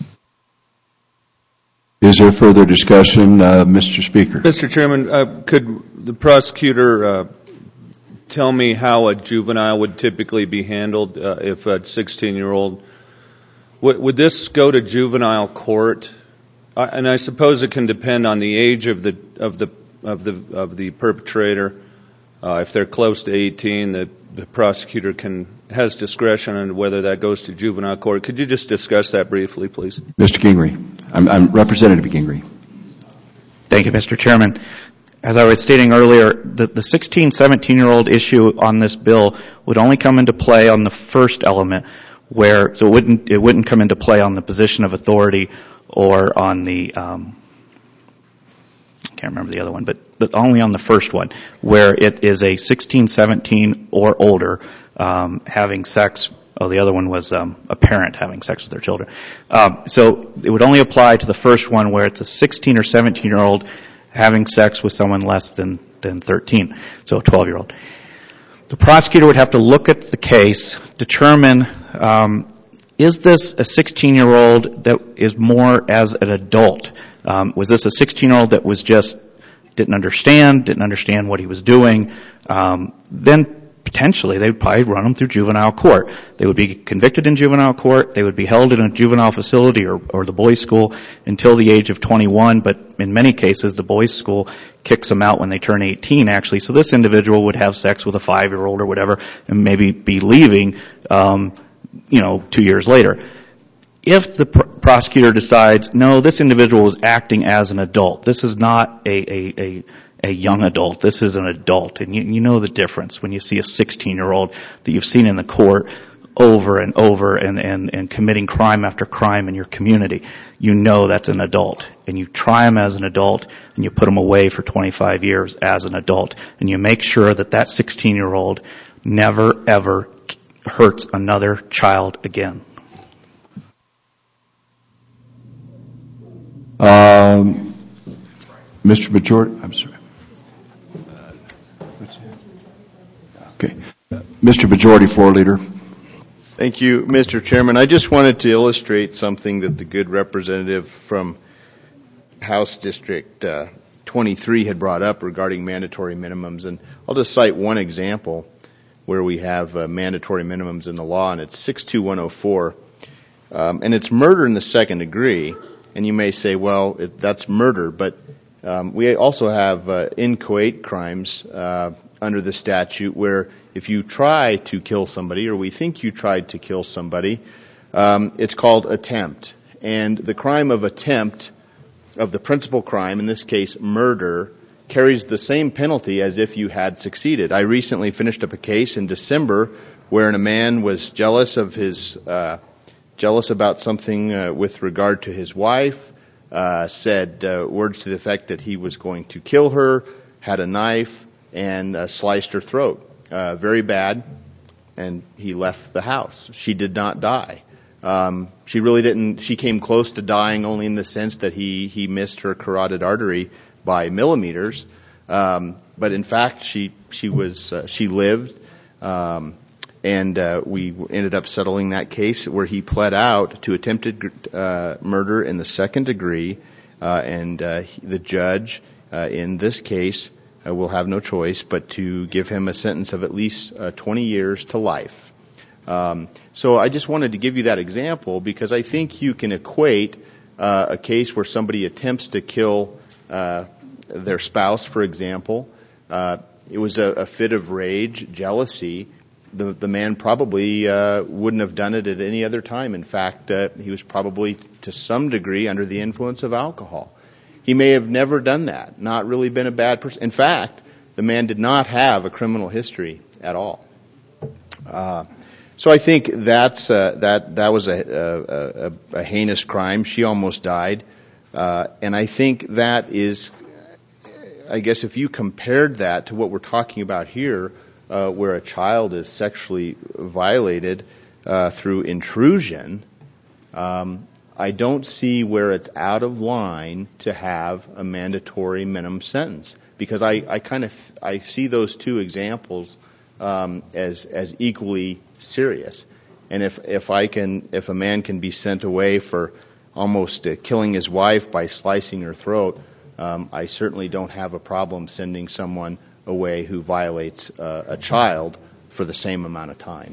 Is there further discussion, uh, Mister Speaker? Mister Chairman, uh, could the prosecutor uh, tell me how a juvenile would typically be handled uh, if a sixteen-year-old... Would, would this go to juvenile court? Uh, and I suppose it can depend on the age of the of the of the of the perpetrator. Uh, if they're close to eighteen, the, the prosecutor can has discretion on whether that goes to juvenile court. Could you just discuss that briefly, please? Mister Gingrey. I'm, I'm Representative Gingrey. Thank you, Mister Chairman. As I was stating earlier, the, the sixteen, seventeen-year-old issue on this bill would only come into play on the first element, where so it wouldn't it wouldn't come into play on the position of authority or on the um, I can't remember the other one, but, but only on the first one, where it is a sixteen, seventeen or older um, having sex. Oh, the other one was um, a parent having sex with their children. Um, so it would only apply to the first one, where it's a sixteen or seventeen-year-old having sex with someone less than, than thirteen, so a twelve-year-old. The prosecutor would have to look at the case, determine, um, is this a sixteen-year-old that is more as an adult? Um, was this a sixteen-year-old that was just, didn't understand, didn't understand what he was doing? Um, then potentially they would probably run them through juvenile court. They would be convicted in juvenile court. They would be held in a juvenile facility or, or the boys' school until the age of twenty-one, but in many cases the boys' school kicks them out when they turn eighteen, actually. So this individual would have sex with a five-year-old or whatever and maybe be leaving, um, you know, two years later. If the pr- prosecutor decides, no, this individual is acting as an adult, this is not a, a, a a young adult, this is an adult, and you, you know the difference when you see a sixteen-year-old that you've seen in the court over and over and, and, and committing crime after crime in your community. You know that's an adult, and you try him as an adult, and you put him away for twenty-five years as an adult, and you make sure that that sixteen-year-old never, ever hurts another child again. Um, Mister Majority, I'm sorry. Okay. Mister Majority Floor Leader. Thank you, Mister Chairman. I just wanted to illustrate something that the good representative from House District uh, twenty-three had brought up regarding mandatory minimums. And I'll just cite one example where we have uh, mandatory minimums in the law, and it's six two one oh four. Um, and it's murder in the second degree. And you may say, well, it, that's murder, but um, we also have uh, inchoate crimes uh, under the statute where if you try to kill somebody or we think you tried to kill somebody, um, it's called attempt. And the crime of attempt, of the principal crime, in this case murder, carries the same penalty as if you had succeeded. I recently finished up a case in December where a man was jealous of his uh jealous about something uh, with regard to his wife, uh, said uh, words to the effect that he was going to kill her, had a knife, and uh, sliced her throat. Uh, very bad, and he left the house. She did not die. Um, she really didn't, she came close to dying only in the sense that he, he missed her carotid artery by millimeters. Um, but in fact, she, she was, uh, she lived, um, And uh, we ended up settling that case where he pled out to attempted uh, murder in the second degree, uh, and uh, he, the judge uh, in this case uh, will have no choice but to give him a sentence of at least uh, twenty years to life. Um, so I just wanted to give you that example because I think you can equate uh, a case where somebody attempts to kill uh, their spouse, for example. Uh, it was a, a fit of rage, jealousy. The, the man probably uh, wouldn't have done it at any other time. In fact, uh, he was probably to some degree under the influence of alcohol. He may have never done that, not really been a bad person. In fact, the man did not have a criminal history at all. Uh, so I think that's uh, that that was a, a, a, a heinous crime. She almost died, uh, and I think that is, I guess, if you compared that to what we're talking about here. Uh, where a child is sexually violated uh, through intrusion, um, I don't see where it's out of line to have a mandatory minimum sentence because I, I kind of I see those two examples um, as as equally serious. And if if I can if a man can be sent away for almost uh, killing his wife by slicing her throat, um, I certainly don't have a problem sending someone away who violates uh, a child for the same amount of time.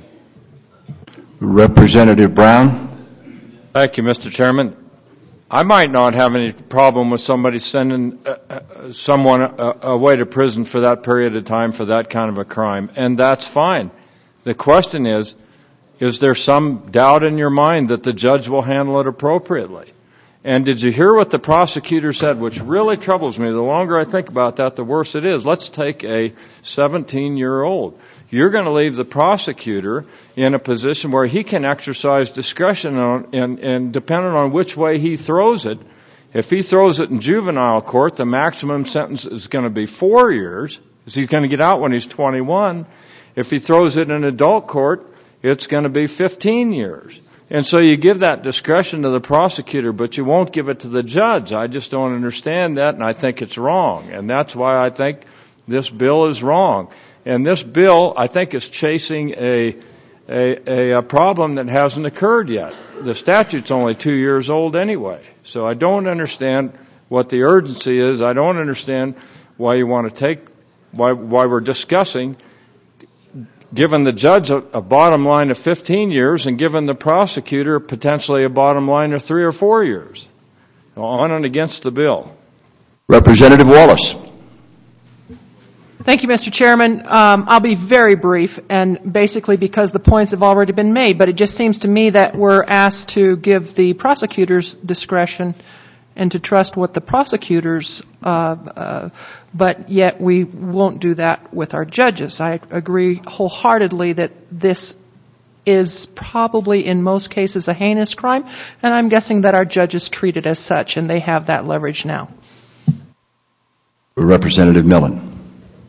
Representative Brown. Thank you, Mister Chairman. I might not have any problem with somebody sending uh, uh, someone uh, away to prison for that period of time for that kind of a crime, and that's fine. The question is, is there some doubt in your mind that the judge will handle it appropriately? And did you hear what the prosecutor said, which really troubles me? The longer I think about that, the worse it is. Let's take a seventeen-year-old. You're going to leave the prosecutor in a position where he can exercise discretion on, and, and depending on which way he throws it, if he throws it in juvenile court, the maximum sentence is going to be four years. So he's going to get out when he's twenty-one. If he throws it in adult court, it's going to be fifteen years. And so you give that discretion to the prosecutor, but you won't give it to the judge. I just don't understand that, and I think it's wrong. And that's why I think this bill is wrong. And this bill, I think, is chasing a, a, a, a problem that hasn't occurred yet. The statute's only two years old anyway. So I don't understand what the urgency is. I don't understand why you want to take, why, why we're discussing giving the judge a, a bottom line of fifteen years and giving the prosecutor potentially a bottom line of three or four years. On and against the bill. Representative Wallace. Thank you, Mister Chairman. Um, I'll be very brief, and basically because the points have already been made, but it just seems to me that we're asked to give the prosecutors discretion and to trust what the prosecutors, uh, uh, but yet we won't do that with our judges. I agree wholeheartedly that this is probably in most cases a heinous crime, and I'm guessing that our judges treat it as such, and they have that leverage now. Representative Millen.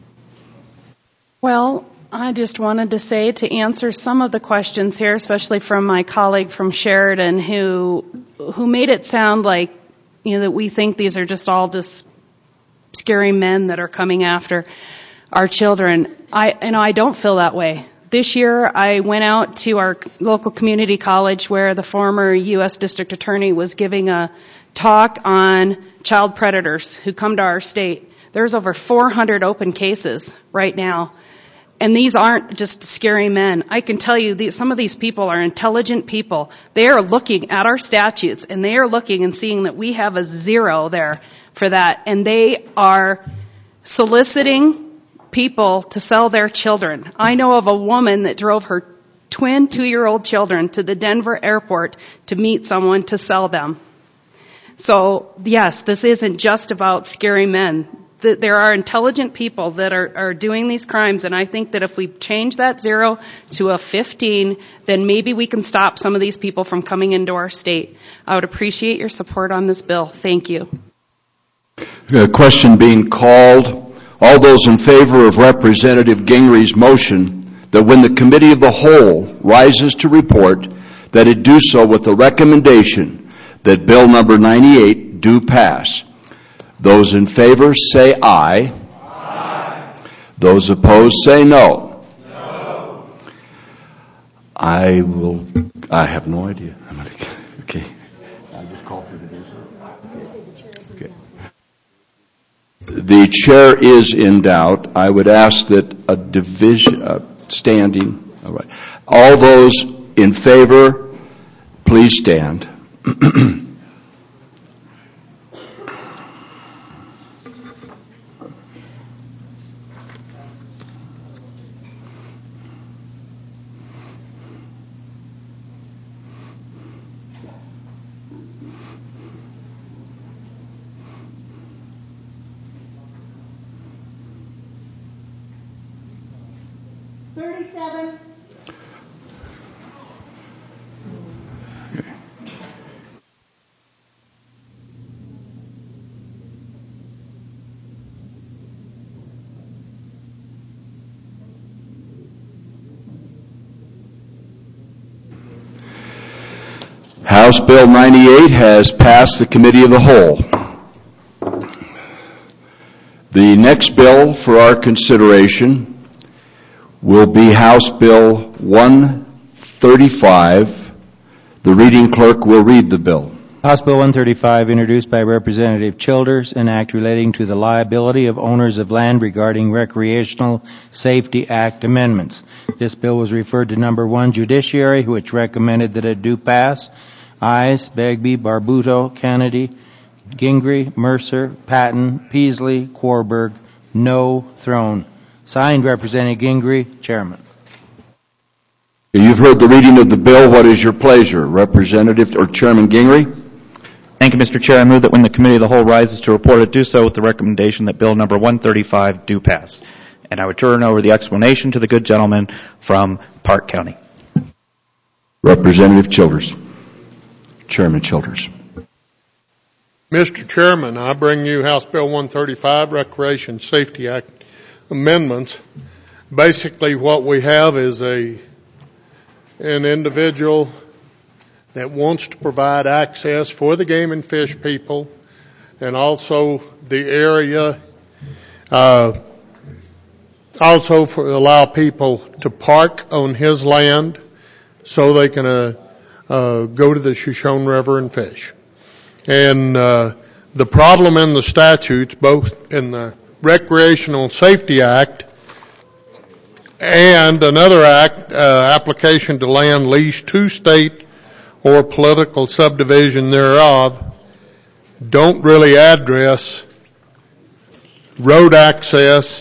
Well, I just wanted to say, to answer some of the questions here, especially from my colleague from Sheridan, who who made it sound like, you know, that we think these are just all just scary men that are coming after our children. I, you know, I don't feel that way. This year, I went out to our local community college where the former U S District Attorney was giving a talk on child predators who come to our state. There's over four hundred open cases right now. And these aren't just scary men. I can tell you these, some of these people are intelligent people. They are looking at our statutes, and they are looking and seeing that we have a zero there for that. And they are soliciting people to sell their children. I know of a woman that drove her twin two-year-old children to the Denver airport to meet someone to sell them. So, yes, this isn't just about scary men. There are intelligent people that are, are doing these crimes, and I think that if we change that zero to a fifteen, then maybe we can stop some of these people from coming into our state. I would appreciate your support on this bill. Thank you. A question being called. All those in favor of Representative Gingry's motion that when the Committee of the Whole rises to report, that it do so with the recommendation that Bill number ninety-eight do pass. Those in favor say aye. Aye. Those opposed say no. No. I will, I have no idea. I'm gonna, okay. I'll just call for the decision. Okay. The chair is in doubt. I would ask that a division, uh, standing, all right. All those in favor, please stand. thirty-seven. House Bill ninety-eight has passed the Committee of the Whole. The next bill for our consideration will be House Bill one thirty-five. The reading clerk will read the bill. House Bill one thirty-five, introduced by Representative Childers, an act relating to the liability of owners of land regarding Recreational Safety Act amendments. This bill was referred to number one Judiciary, which recommended that it do pass. Ayes, Begbie, Barbuto, Kennedy, Gingrey, Mercer, Patton, Peasley, Quarberg. No, Throne. Signed, Representative Gingrey, Chairman. You've heard the reading of the bill. What is your pleasure, Representative or Chairman Gingrey? Thank you, Mister Chair. I move that when the Committee of the Whole rises to report it, do so with the recommendation that Bill number one thirty-five do pass. And I would turn over the explanation to the good gentleman from Park County. Representative Childers. Chairman Childers. Mister Chairman, I bring you House Bill one thirty-five, Recreation Safety Act amendments. Basically what we have is a an individual that wants to provide access for the game and fish people, and also the area, uh, also for allow people to park on his land so they can uh, uh, go to the Shoshone River and fish. And uh, the problem in the statutes, both in the Recreational Safety Act and another act, uh, application to land lease to state or political subdivision thereof, don't really address road access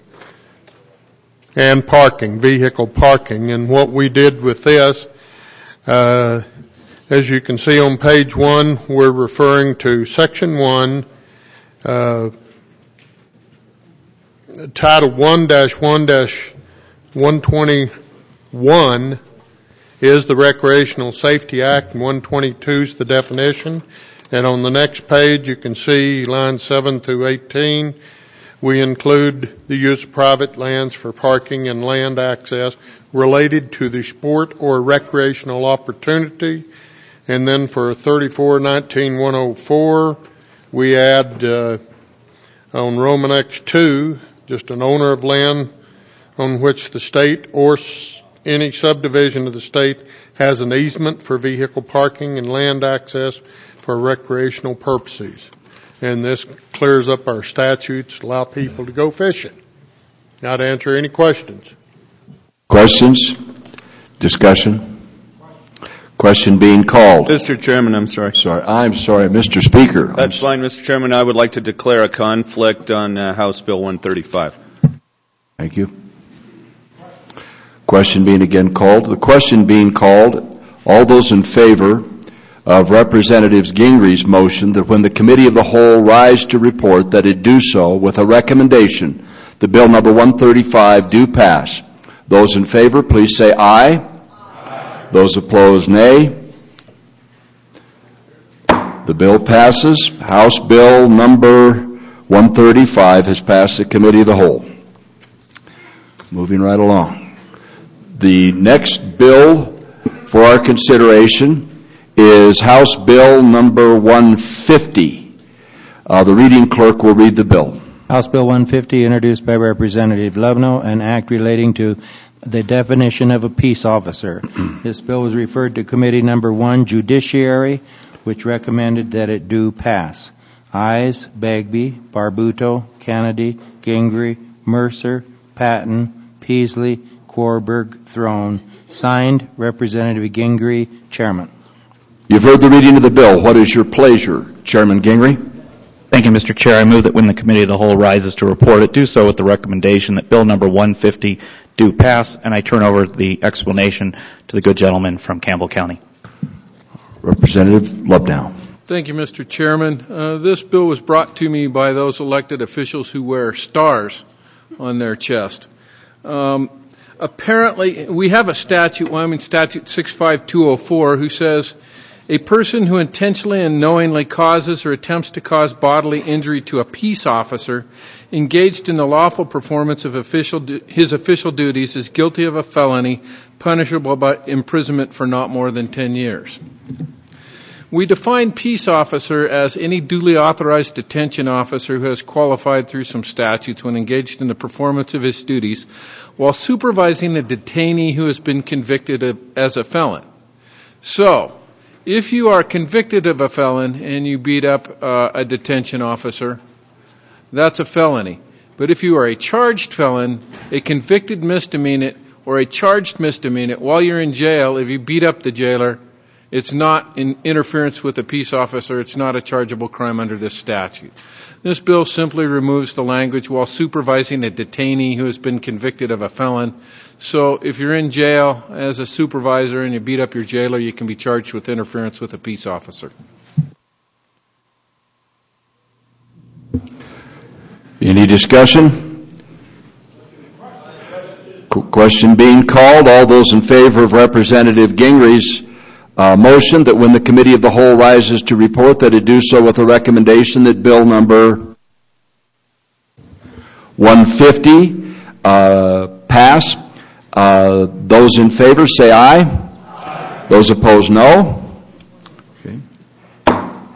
and parking, vehicle parking. And what we did with this, uh, as you can see on page one, we're referring to section one, uh, title one dash one dash one twenty-one is the Recreational Safety Act, and one twenty-two is the definition. And on the next page, you can see lines seven through eighteen. We include the use of private lands for parking and land access related to the sport or recreational opportunity. And then for thirty-four nineteen one oh four, we add uh, on Romanex two, just an owner of land on which the state or s- any subdivision of the state has an easement for vehicle parking and land access for recreational purposes. And this clears up our statutes, allow people to go fishing. Now to answer any questions. Questions? Discussion? Question being called. Mister Chairman, I'm sorry. Sorry, I'm sorry, Mister Speaker. That's fine, Mister Chairman. I would like to declare a conflict on uh, House Bill one thirty-five. Thank you. Question being again called. The question being called, all those in favor of Representative Gingry's motion that when the Committee of the Whole rise to report that it do so with a recommendation that Bill number one thirty-five do pass. Those in favor, please say aye. Aye. Those opposed, nay. The bill passes. House Bill number one thirty-five has passed the Committee of the Whole. Moving right along. The next bill for our consideration is House Bill number one fifty. Uh, the reading clerk will read the bill. House Bill one fifty, introduced by Representative Lovno, an act relating to the definition of a peace officer. This bill was referred to Committee Number one, Judiciary, which recommended that it do pass. Ayes, Bagby, Barbuto, Kennedy, Gingrey, Mercer, Patton, Peasley, Korberg, Throne. Signed, Representative Gingrey, Chairman. You've heard the reading of the bill. What is your pleasure, Chairman Gingrey? Thank you, Mister Chair. I move that when the Committee of the Whole rises to report it, do so with the recommendation that Bill number one fifty do pass, and I turn over the explanation to the good gentleman from Campbell County. Representative Lubnow. Thank you, Mister Chairman. Uh, this bill was brought to me by those elected officials who wear stars on their chest. Um, apparently, we have a statute, Wyoming Statute six five two oh four, who says, a person who intentionally and knowingly causes or attempts to cause bodily injury to a peace officer engaged in the lawful performance of official du- his official duties is guilty of a felony punishable by imprisonment for not more than ten years. We define peace officer as any duly authorized detention officer who has qualified through some statutes when engaged in the performance of his duties while supervising a detainee who has been convicted of, as a felon. So, if you are convicted of a felon and you beat up uh, a detention officer, that's a felony. But if you are a charged felon, a convicted misdemeanor, or a charged misdemeanor, while you're in jail, if you beat up the jailer, it's not in interference with a peace officer. It's not a chargeable crime under this statute. This bill simply removes the language while supervising a detainee who has been convicted of a felon. So if you're in jail as a supervisor and you beat up your jailer, you can be charged with interference with a peace officer. Any discussion? Qu- question being called. All those in favor of Representative Gingrey's uh, motion that when the Committee of the Whole rises to report that it do so with a recommendation that Bill number one fifty uh, pass. Uh, those in favor say aye. Aye. Those opposed, no.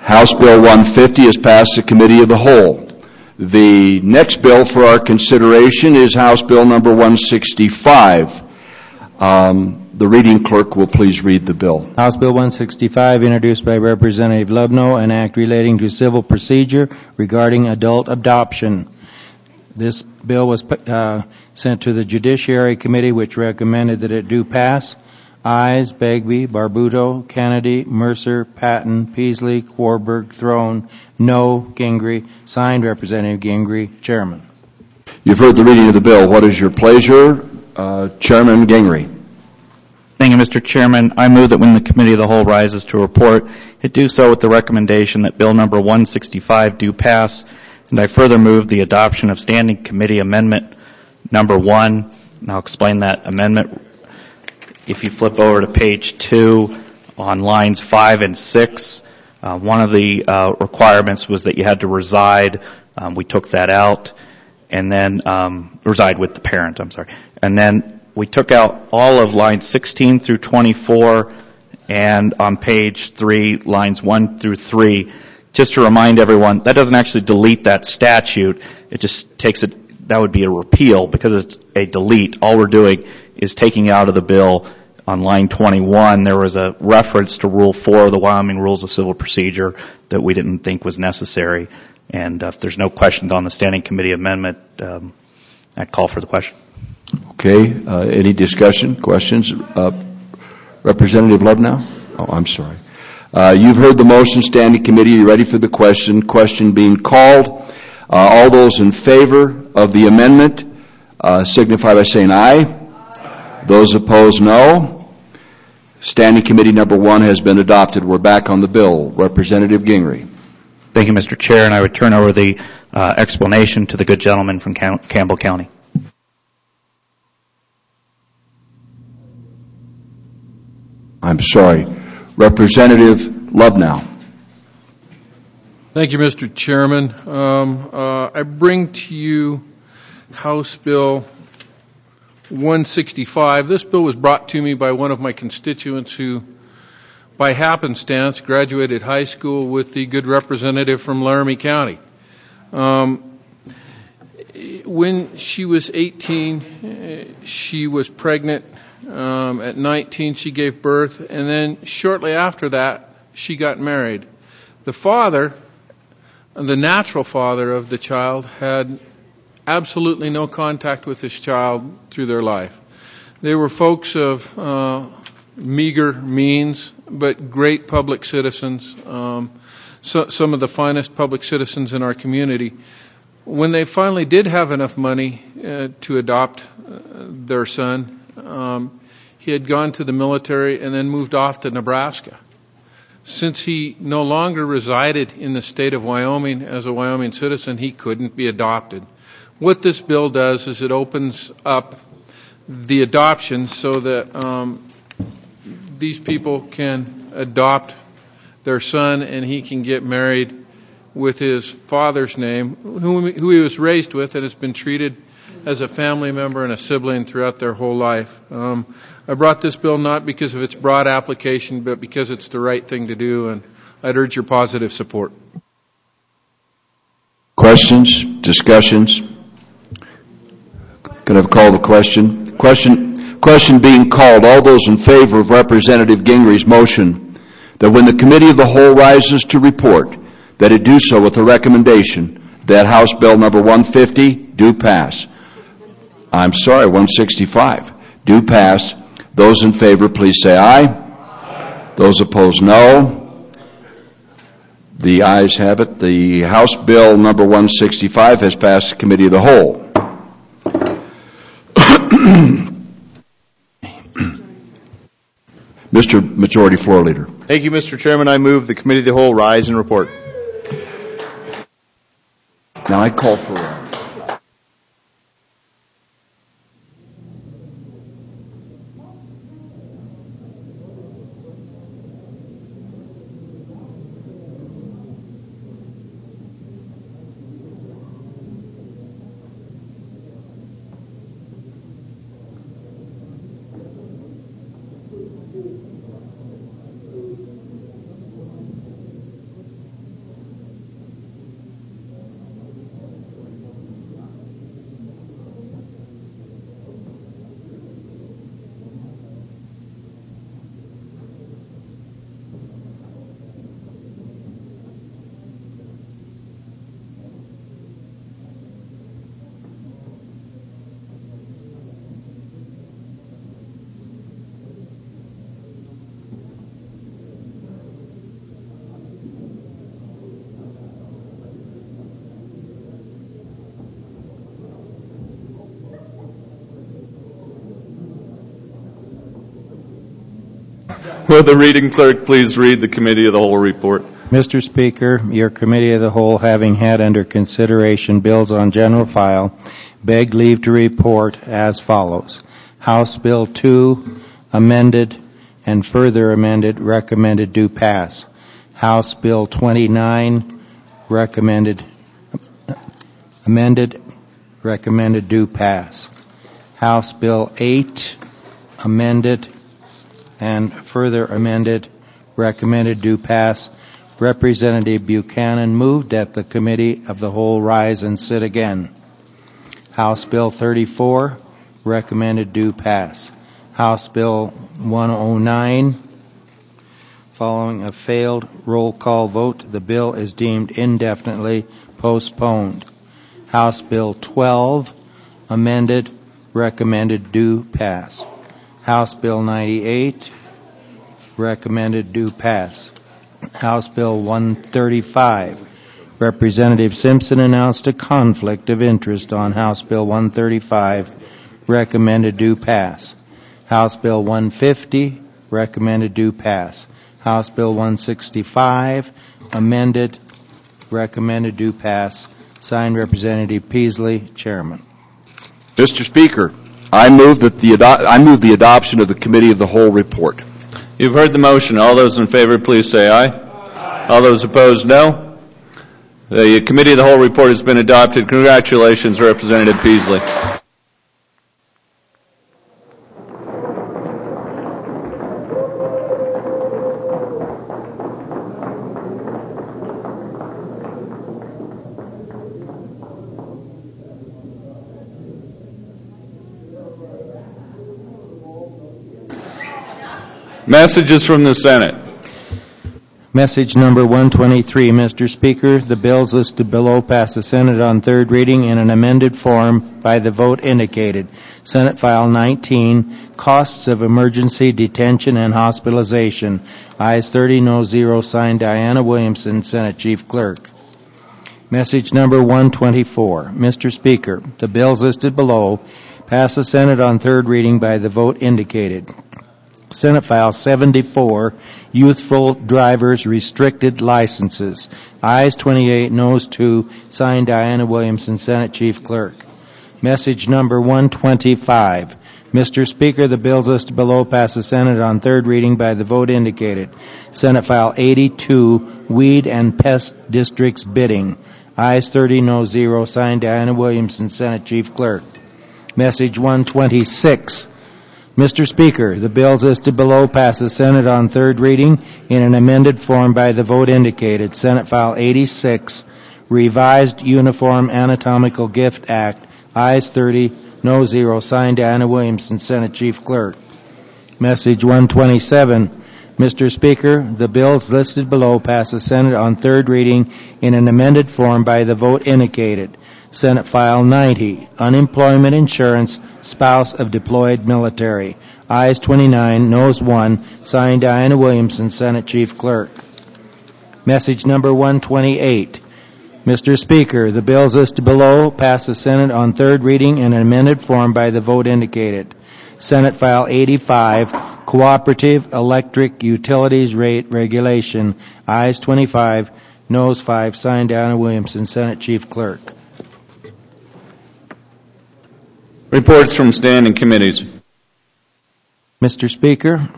House Bill one fifty has passed the Committee of the Whole. The next bill for our consideration is House Bill number one sixty-five. Um, the reading clerk will please read the bill. House Bill one sixty-five, introduced by Representative Lubno, an act relating to civil procedure regarding adult adoption. This bill was uh, sent to the Judiciary Committee, which recommended that it do pass. Ayes, Begbie, Barbuto, Kennedy, Mercer, Patton, Peasley, Warburg, Throne. No, Gingrey. Signed, Representative Gingrey, Chairman. You've heard the reading of the bill. What is your pleasure? Uh, Chairman Gingrey. Thank you, Mister Chairman. I move that when the Committee of the Whole rises to report, it do so with the recommendation that Bill number one sixty-five do pass, and I further move the adoption of Standing Committee Amendment number one, and I'll explain that amendment. If you flip over to page two on lines five and six, uh, one of the uh, requirements was that you had to reside. Um, we took that out, and then um, reside with the parent, I'm sorry. And then we took out all of lines sixteen through twenty-four, and on page three, lines one through three. Just to remind everyone, that doesn't actually delete that statute. It just takes it, that would be a repeal because it's a delete. All we're doing is taking out of the bill. On line twenty-one, there was a reference to Rule four of the Wyoming Rules of Civil Procedure that we didn't think was necessary. And uh, if there's no questions on the Standing Committee Amendment, um, I'd call for the question. Okay. Uh, any discussion, questions? Uh, Representative Lubnow? Oh, I'm sorry. Uh, you've heard the motion, Standing Committee. Are you ready for the question? Question being called. Uh, all those in favor of the amendment uh, signify by saying aye. Aye. Those opposed, no. Standing Committee number one has been adopted. We're back on the bill. Representative Gingrey. Thank you, Mister Chair, and I would turn over the uh, explanation to the good gentleman from Cam- Campbell County. I'm sorry. Representative Lubnow. Thank you, Mister Chairman. Um, uh, I bring to you House Bill one sixty-five. This bill was brought to me by one of my constituents who, by happenstance, graduated high school with the good representative from Laramie County. Um, when she was eighteen, she was pregnant. Um, at nineteen, she gave birth, and then shortly after that, she got married. The father, the natural father of the child, had absolutely no contact with this child through their life. They were folks of uh, meager means, but great public citizens, um, so, some of the finest public citizens in our community. When they finally did have enough money uh, to adopt uh, their son, um, he had gone to the military and then moved off to Nebraska. Since he no longer resided in the state of Wyoming as a Wyoming citizen, he couldn't be adopted. What this bill does is it opens up the adoption so that um, these people can adopt their son and he can get married with his father's name, who, who he was raised with and has been treated as a family member and a sibling throughout their whole life. Um, I brought this bill not because of its broad application, but because it's the right thing to do, and I'd urge your positive support. Questions? Discussions? Can I call the question? Question, question being called. All those in favor of Representative Gingrey's motion that when the Committee of the Whole rises to report, that it do so with the recommendation that House Bill number one fifty do pass. I'm sorry, one sixty-five. Do pass. Those in favor, please say aye. Aye. Those opposed, no. The ayes have it. The House Bill number one sixty-five has passed the Committee of the Whole. Mister Majority Floor Leader. Thank you, Mister Chairman. I move the Committee of the Whole rise and report. Now I call for a Will the reading clerk please read the committee of the whole report? Mister Speaker, your committee of the whole, having had under consideration bills on general file, beg leave to report as follows. House Bill two, amended and further amended, recommended do pass. House Bill twenty-nine, recommended, amended, recommended do pass. House Bill eight, amended and further amended, recommended do pass. Representative Buchanan moved that the committee of the whole rise and sit again. House Bill thirty-four, recommended do pass. House Bill one oh nine, following a failed roll call vote, the bill is deemed indefinitely postponed. House Bill twelve, amended, recommended do pass. House Bill ninety-eight, recommended do pass. House Bill one thirty-five. Representative Simpson announced a conflict of interest on House Bill one thirty-five, recommended do pass. House Bill one fifty, recommended do pass. House Bill one sixty-five, amended, recommended do pass. Signed, Representative Peasley, Chairman. Mister Speaker, I move that the ado- I move the adoption of the committee of the whole report. You've heard the motion. All those in favor, please say aye. Aye. All those opposed, no. The committee of the whole report has been adopted. Congratulations, Representative Peasley. Messages from the Senate. Message number one twenty-three, Mister Speaker, the bills listed below pass the Senate on third reading in an amended form by the vote indicated. Senate File nineteen, Costs of Emergency Detention and Hospitalization. Ayes thirty, no zero, signed Diana Williamson, Senate Chief Clerk. Message number one twenty-four, Mister Speaker, the bills listed below pass the Senate on third reading by the vote indicated. Senate File seventy-four, Youthful Drivers Restricted Licenses. Ayes twenty-eight, noes two, signed Diana Williamson, Senate Chief Clerk. Message number one twenty-five. Mister Speaker, the bills listed below pass the Senate on third reading by the vote indicated. Senate File eighty-two, Weed and Pest Districts Bidding. Ayes thirty, no zero, signed Diana Williamson, Senate Chief Clerk. Message one twenty-six. Mister Speaker, the bills listed below pass the Senate on third reading in an amended form by the vote indicated. Senate File eighty-six, Revised Uniform Anatomical Gift Act. Ayes thirty, no zero, signed Diana Williamson, Senate Chief Clerk. Message one twenty-seven. Mister Speaker, the bills listed below pass the Senate on third reading in an amended form by the vote indicated. Senate File ninety, Unemployment Insurance, Spouse of Deployed Military. Ayes twenty-nine, noes one, signed Diana Williamson, Senate Chief Clerk. Message number one twenty-eight. Mister Speaker, the bills listed below pass the Senate on third reading in an amended form by the vote indicated. Senate File eighty-five, Cooperative Electric Utilities Rate Regulation. Ayes twenty-five, noes five, signed Diana Williamson, Senate Chief Clerk. Reports from standing committees. Mister Speaker,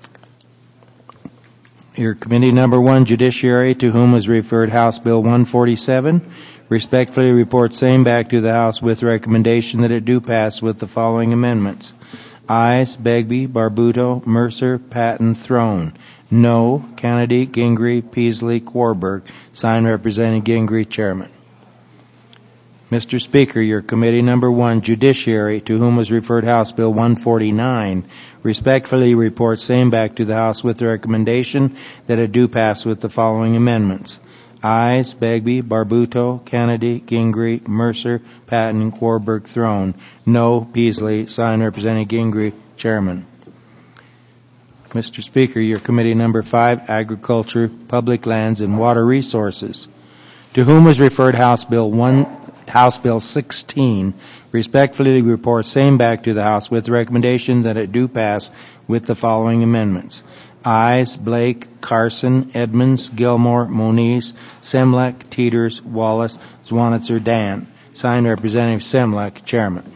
your committee number one, Judiciary, to whom was referred House Bill one forty-seven, respectfully report same back to the House with recommendation that it do pass with the following amendments. Ayes, Begbie, Barbuto, Mercer, Patton, Throne. No, Kennedy, Gingrey, Peasley, Warburg. Signed, Representative Gingrey, Chairman. Mister Speaker, your committee number one, Judiciary, to whom was referred House Bill one forty-nine, respectfully report same back to the House with the recommendation that it do pass with the following amendments. Ayes, Begbie, Barbuto, Kennedy, Gingrey, Mercer, Patton, Warburg, Throne. No, Peasley. Signed, Representative Gingrey, Chairman. Mister Speaker, your committee number five, Agriculture, Public Lands, and Water Resources, to whom was referred House Bill one. House Bill sixteen, respectfully report same back to the House with the recommendation that it do pass with the following amendments. Ayes, Blake, Carson, Edmonds, Gilmore, Moniz, Semlek, Teeters, Wallace, Zwanitzer, Dan. Signed, Representative Semlek, Chairman.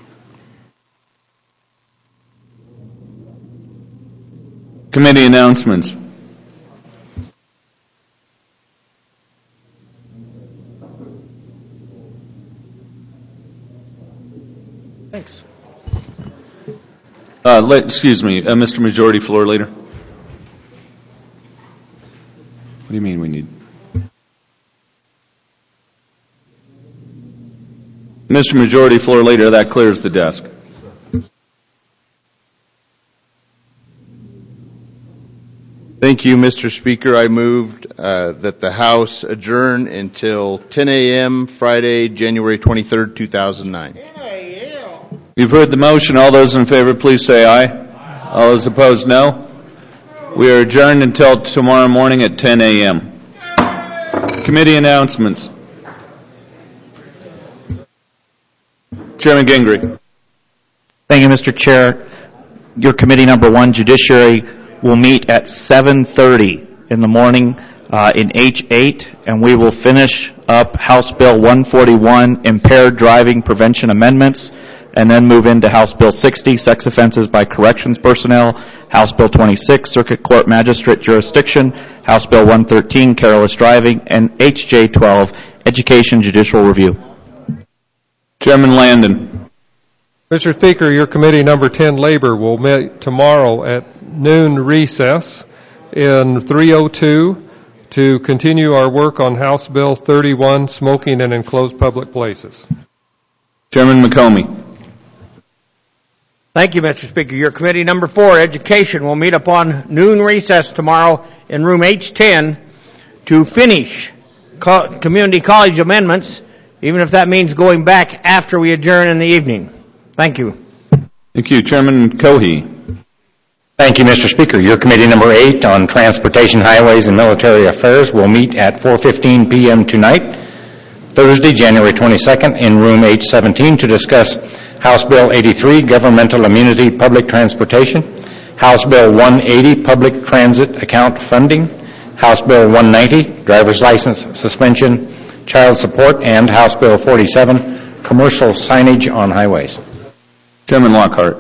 Committee announcements. Thanks. Uh, let, excuse me, uh, Mister Majority Floor Leader. What do you mean we need? Mister Majority Floor Leader, that clears the desk. Thank you, Mister Speaker. I moved uh, that the House adjourn until ten a.m. Friday, January twenty-third, two thousand nine. You've heard the motion. All those in favor, please say aye. Aye. All those opposed, no. We are adjourned until tomorrow morning at ten a.m. Committee announcements. Chairman Gingrich. Thank you, Mister Chair. Your committee number one, Judiciary, will meet at seven thirty in the morning uh, in H eight, and we will finish up House Bill one forty-one, Impaired Driving Prevention Amendments, and then move into House Bill sixty, Sex Offenses by Corrections Personnel, House Bill twenty-six, Circuit Court Magistrate Jurisdiction, House Bill one thirteen, Careless Driving, and H J twelve, Education Judicial Review. Chairman Landon. Mister Speaker, your committee number ten, Labor, will meet tomorrow at noon recess in three oh two to continue our work on House Bill thirty-one, Smoking in Enclosed Public Places. Chairman McComey. Thank you, Mister Speaker. Your committee number four, Education, will meet upon noon recess tomorrow in room H ten to finish co- community college amendments, even if that means going back after we adjourn in the evening. Thank you. Thank you. Chairman Cohey. Thank you, Mister Speaker. Your committee number eight on Transportation, Highways, and Military Affairs will meet at four fifteen p.m. tonight, Thursday, January twenty-second, in room H seventeen to discuss House Bill eighty-three, Governmental Immunity Public Transportation, House Bill one eighty, Public Transit Account Funding, House Bill one ninety, Driver's License Suspension, Child Support, and House Bill forty-seven, Commercial Signage on Highways. Chairman Lockhart.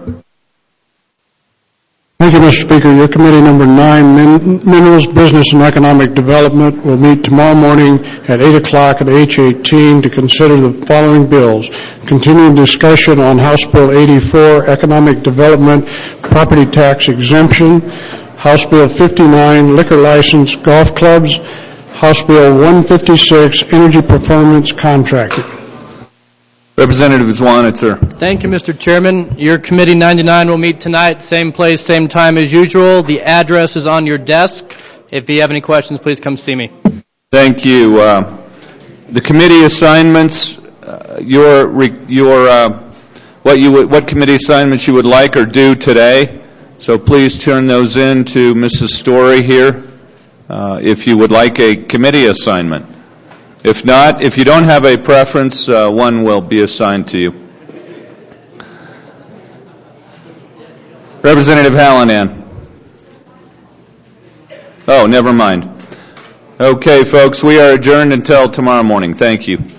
Thank you, Mister Speaker. Your committee number nine, Min- Minerals, Business, and Economic Development, will meet tomorrow morning at eight o'clock at H eighteen to consider the following bills. Continuing discussion on House Bill eighty-four, Economic Development, Property Tax Exemption, House Bill fifty-nine, Liquor License, Golf Clubs, House Bill one fifty-six, Energy Performance Contracting. Representative Zwanitzer. Thank you, Mister Chairman. Your Committee ninety-nine will meet tonight, same place, same time as usual. The address is on your desk. If you have any questions, please come see me. Thank you. Uh, the committee assignments, uh, your your uh, what you would, what committee assignments you would like or do today. So please turn those in to Missus Story here uh, if you would like a committee assignment. If not, if you don't have a preference, uh, one will be assigned to you. Representative Hallinan. Oh, never mind. Okay, folks, we are adjourned until tomorrow morning. Thank you.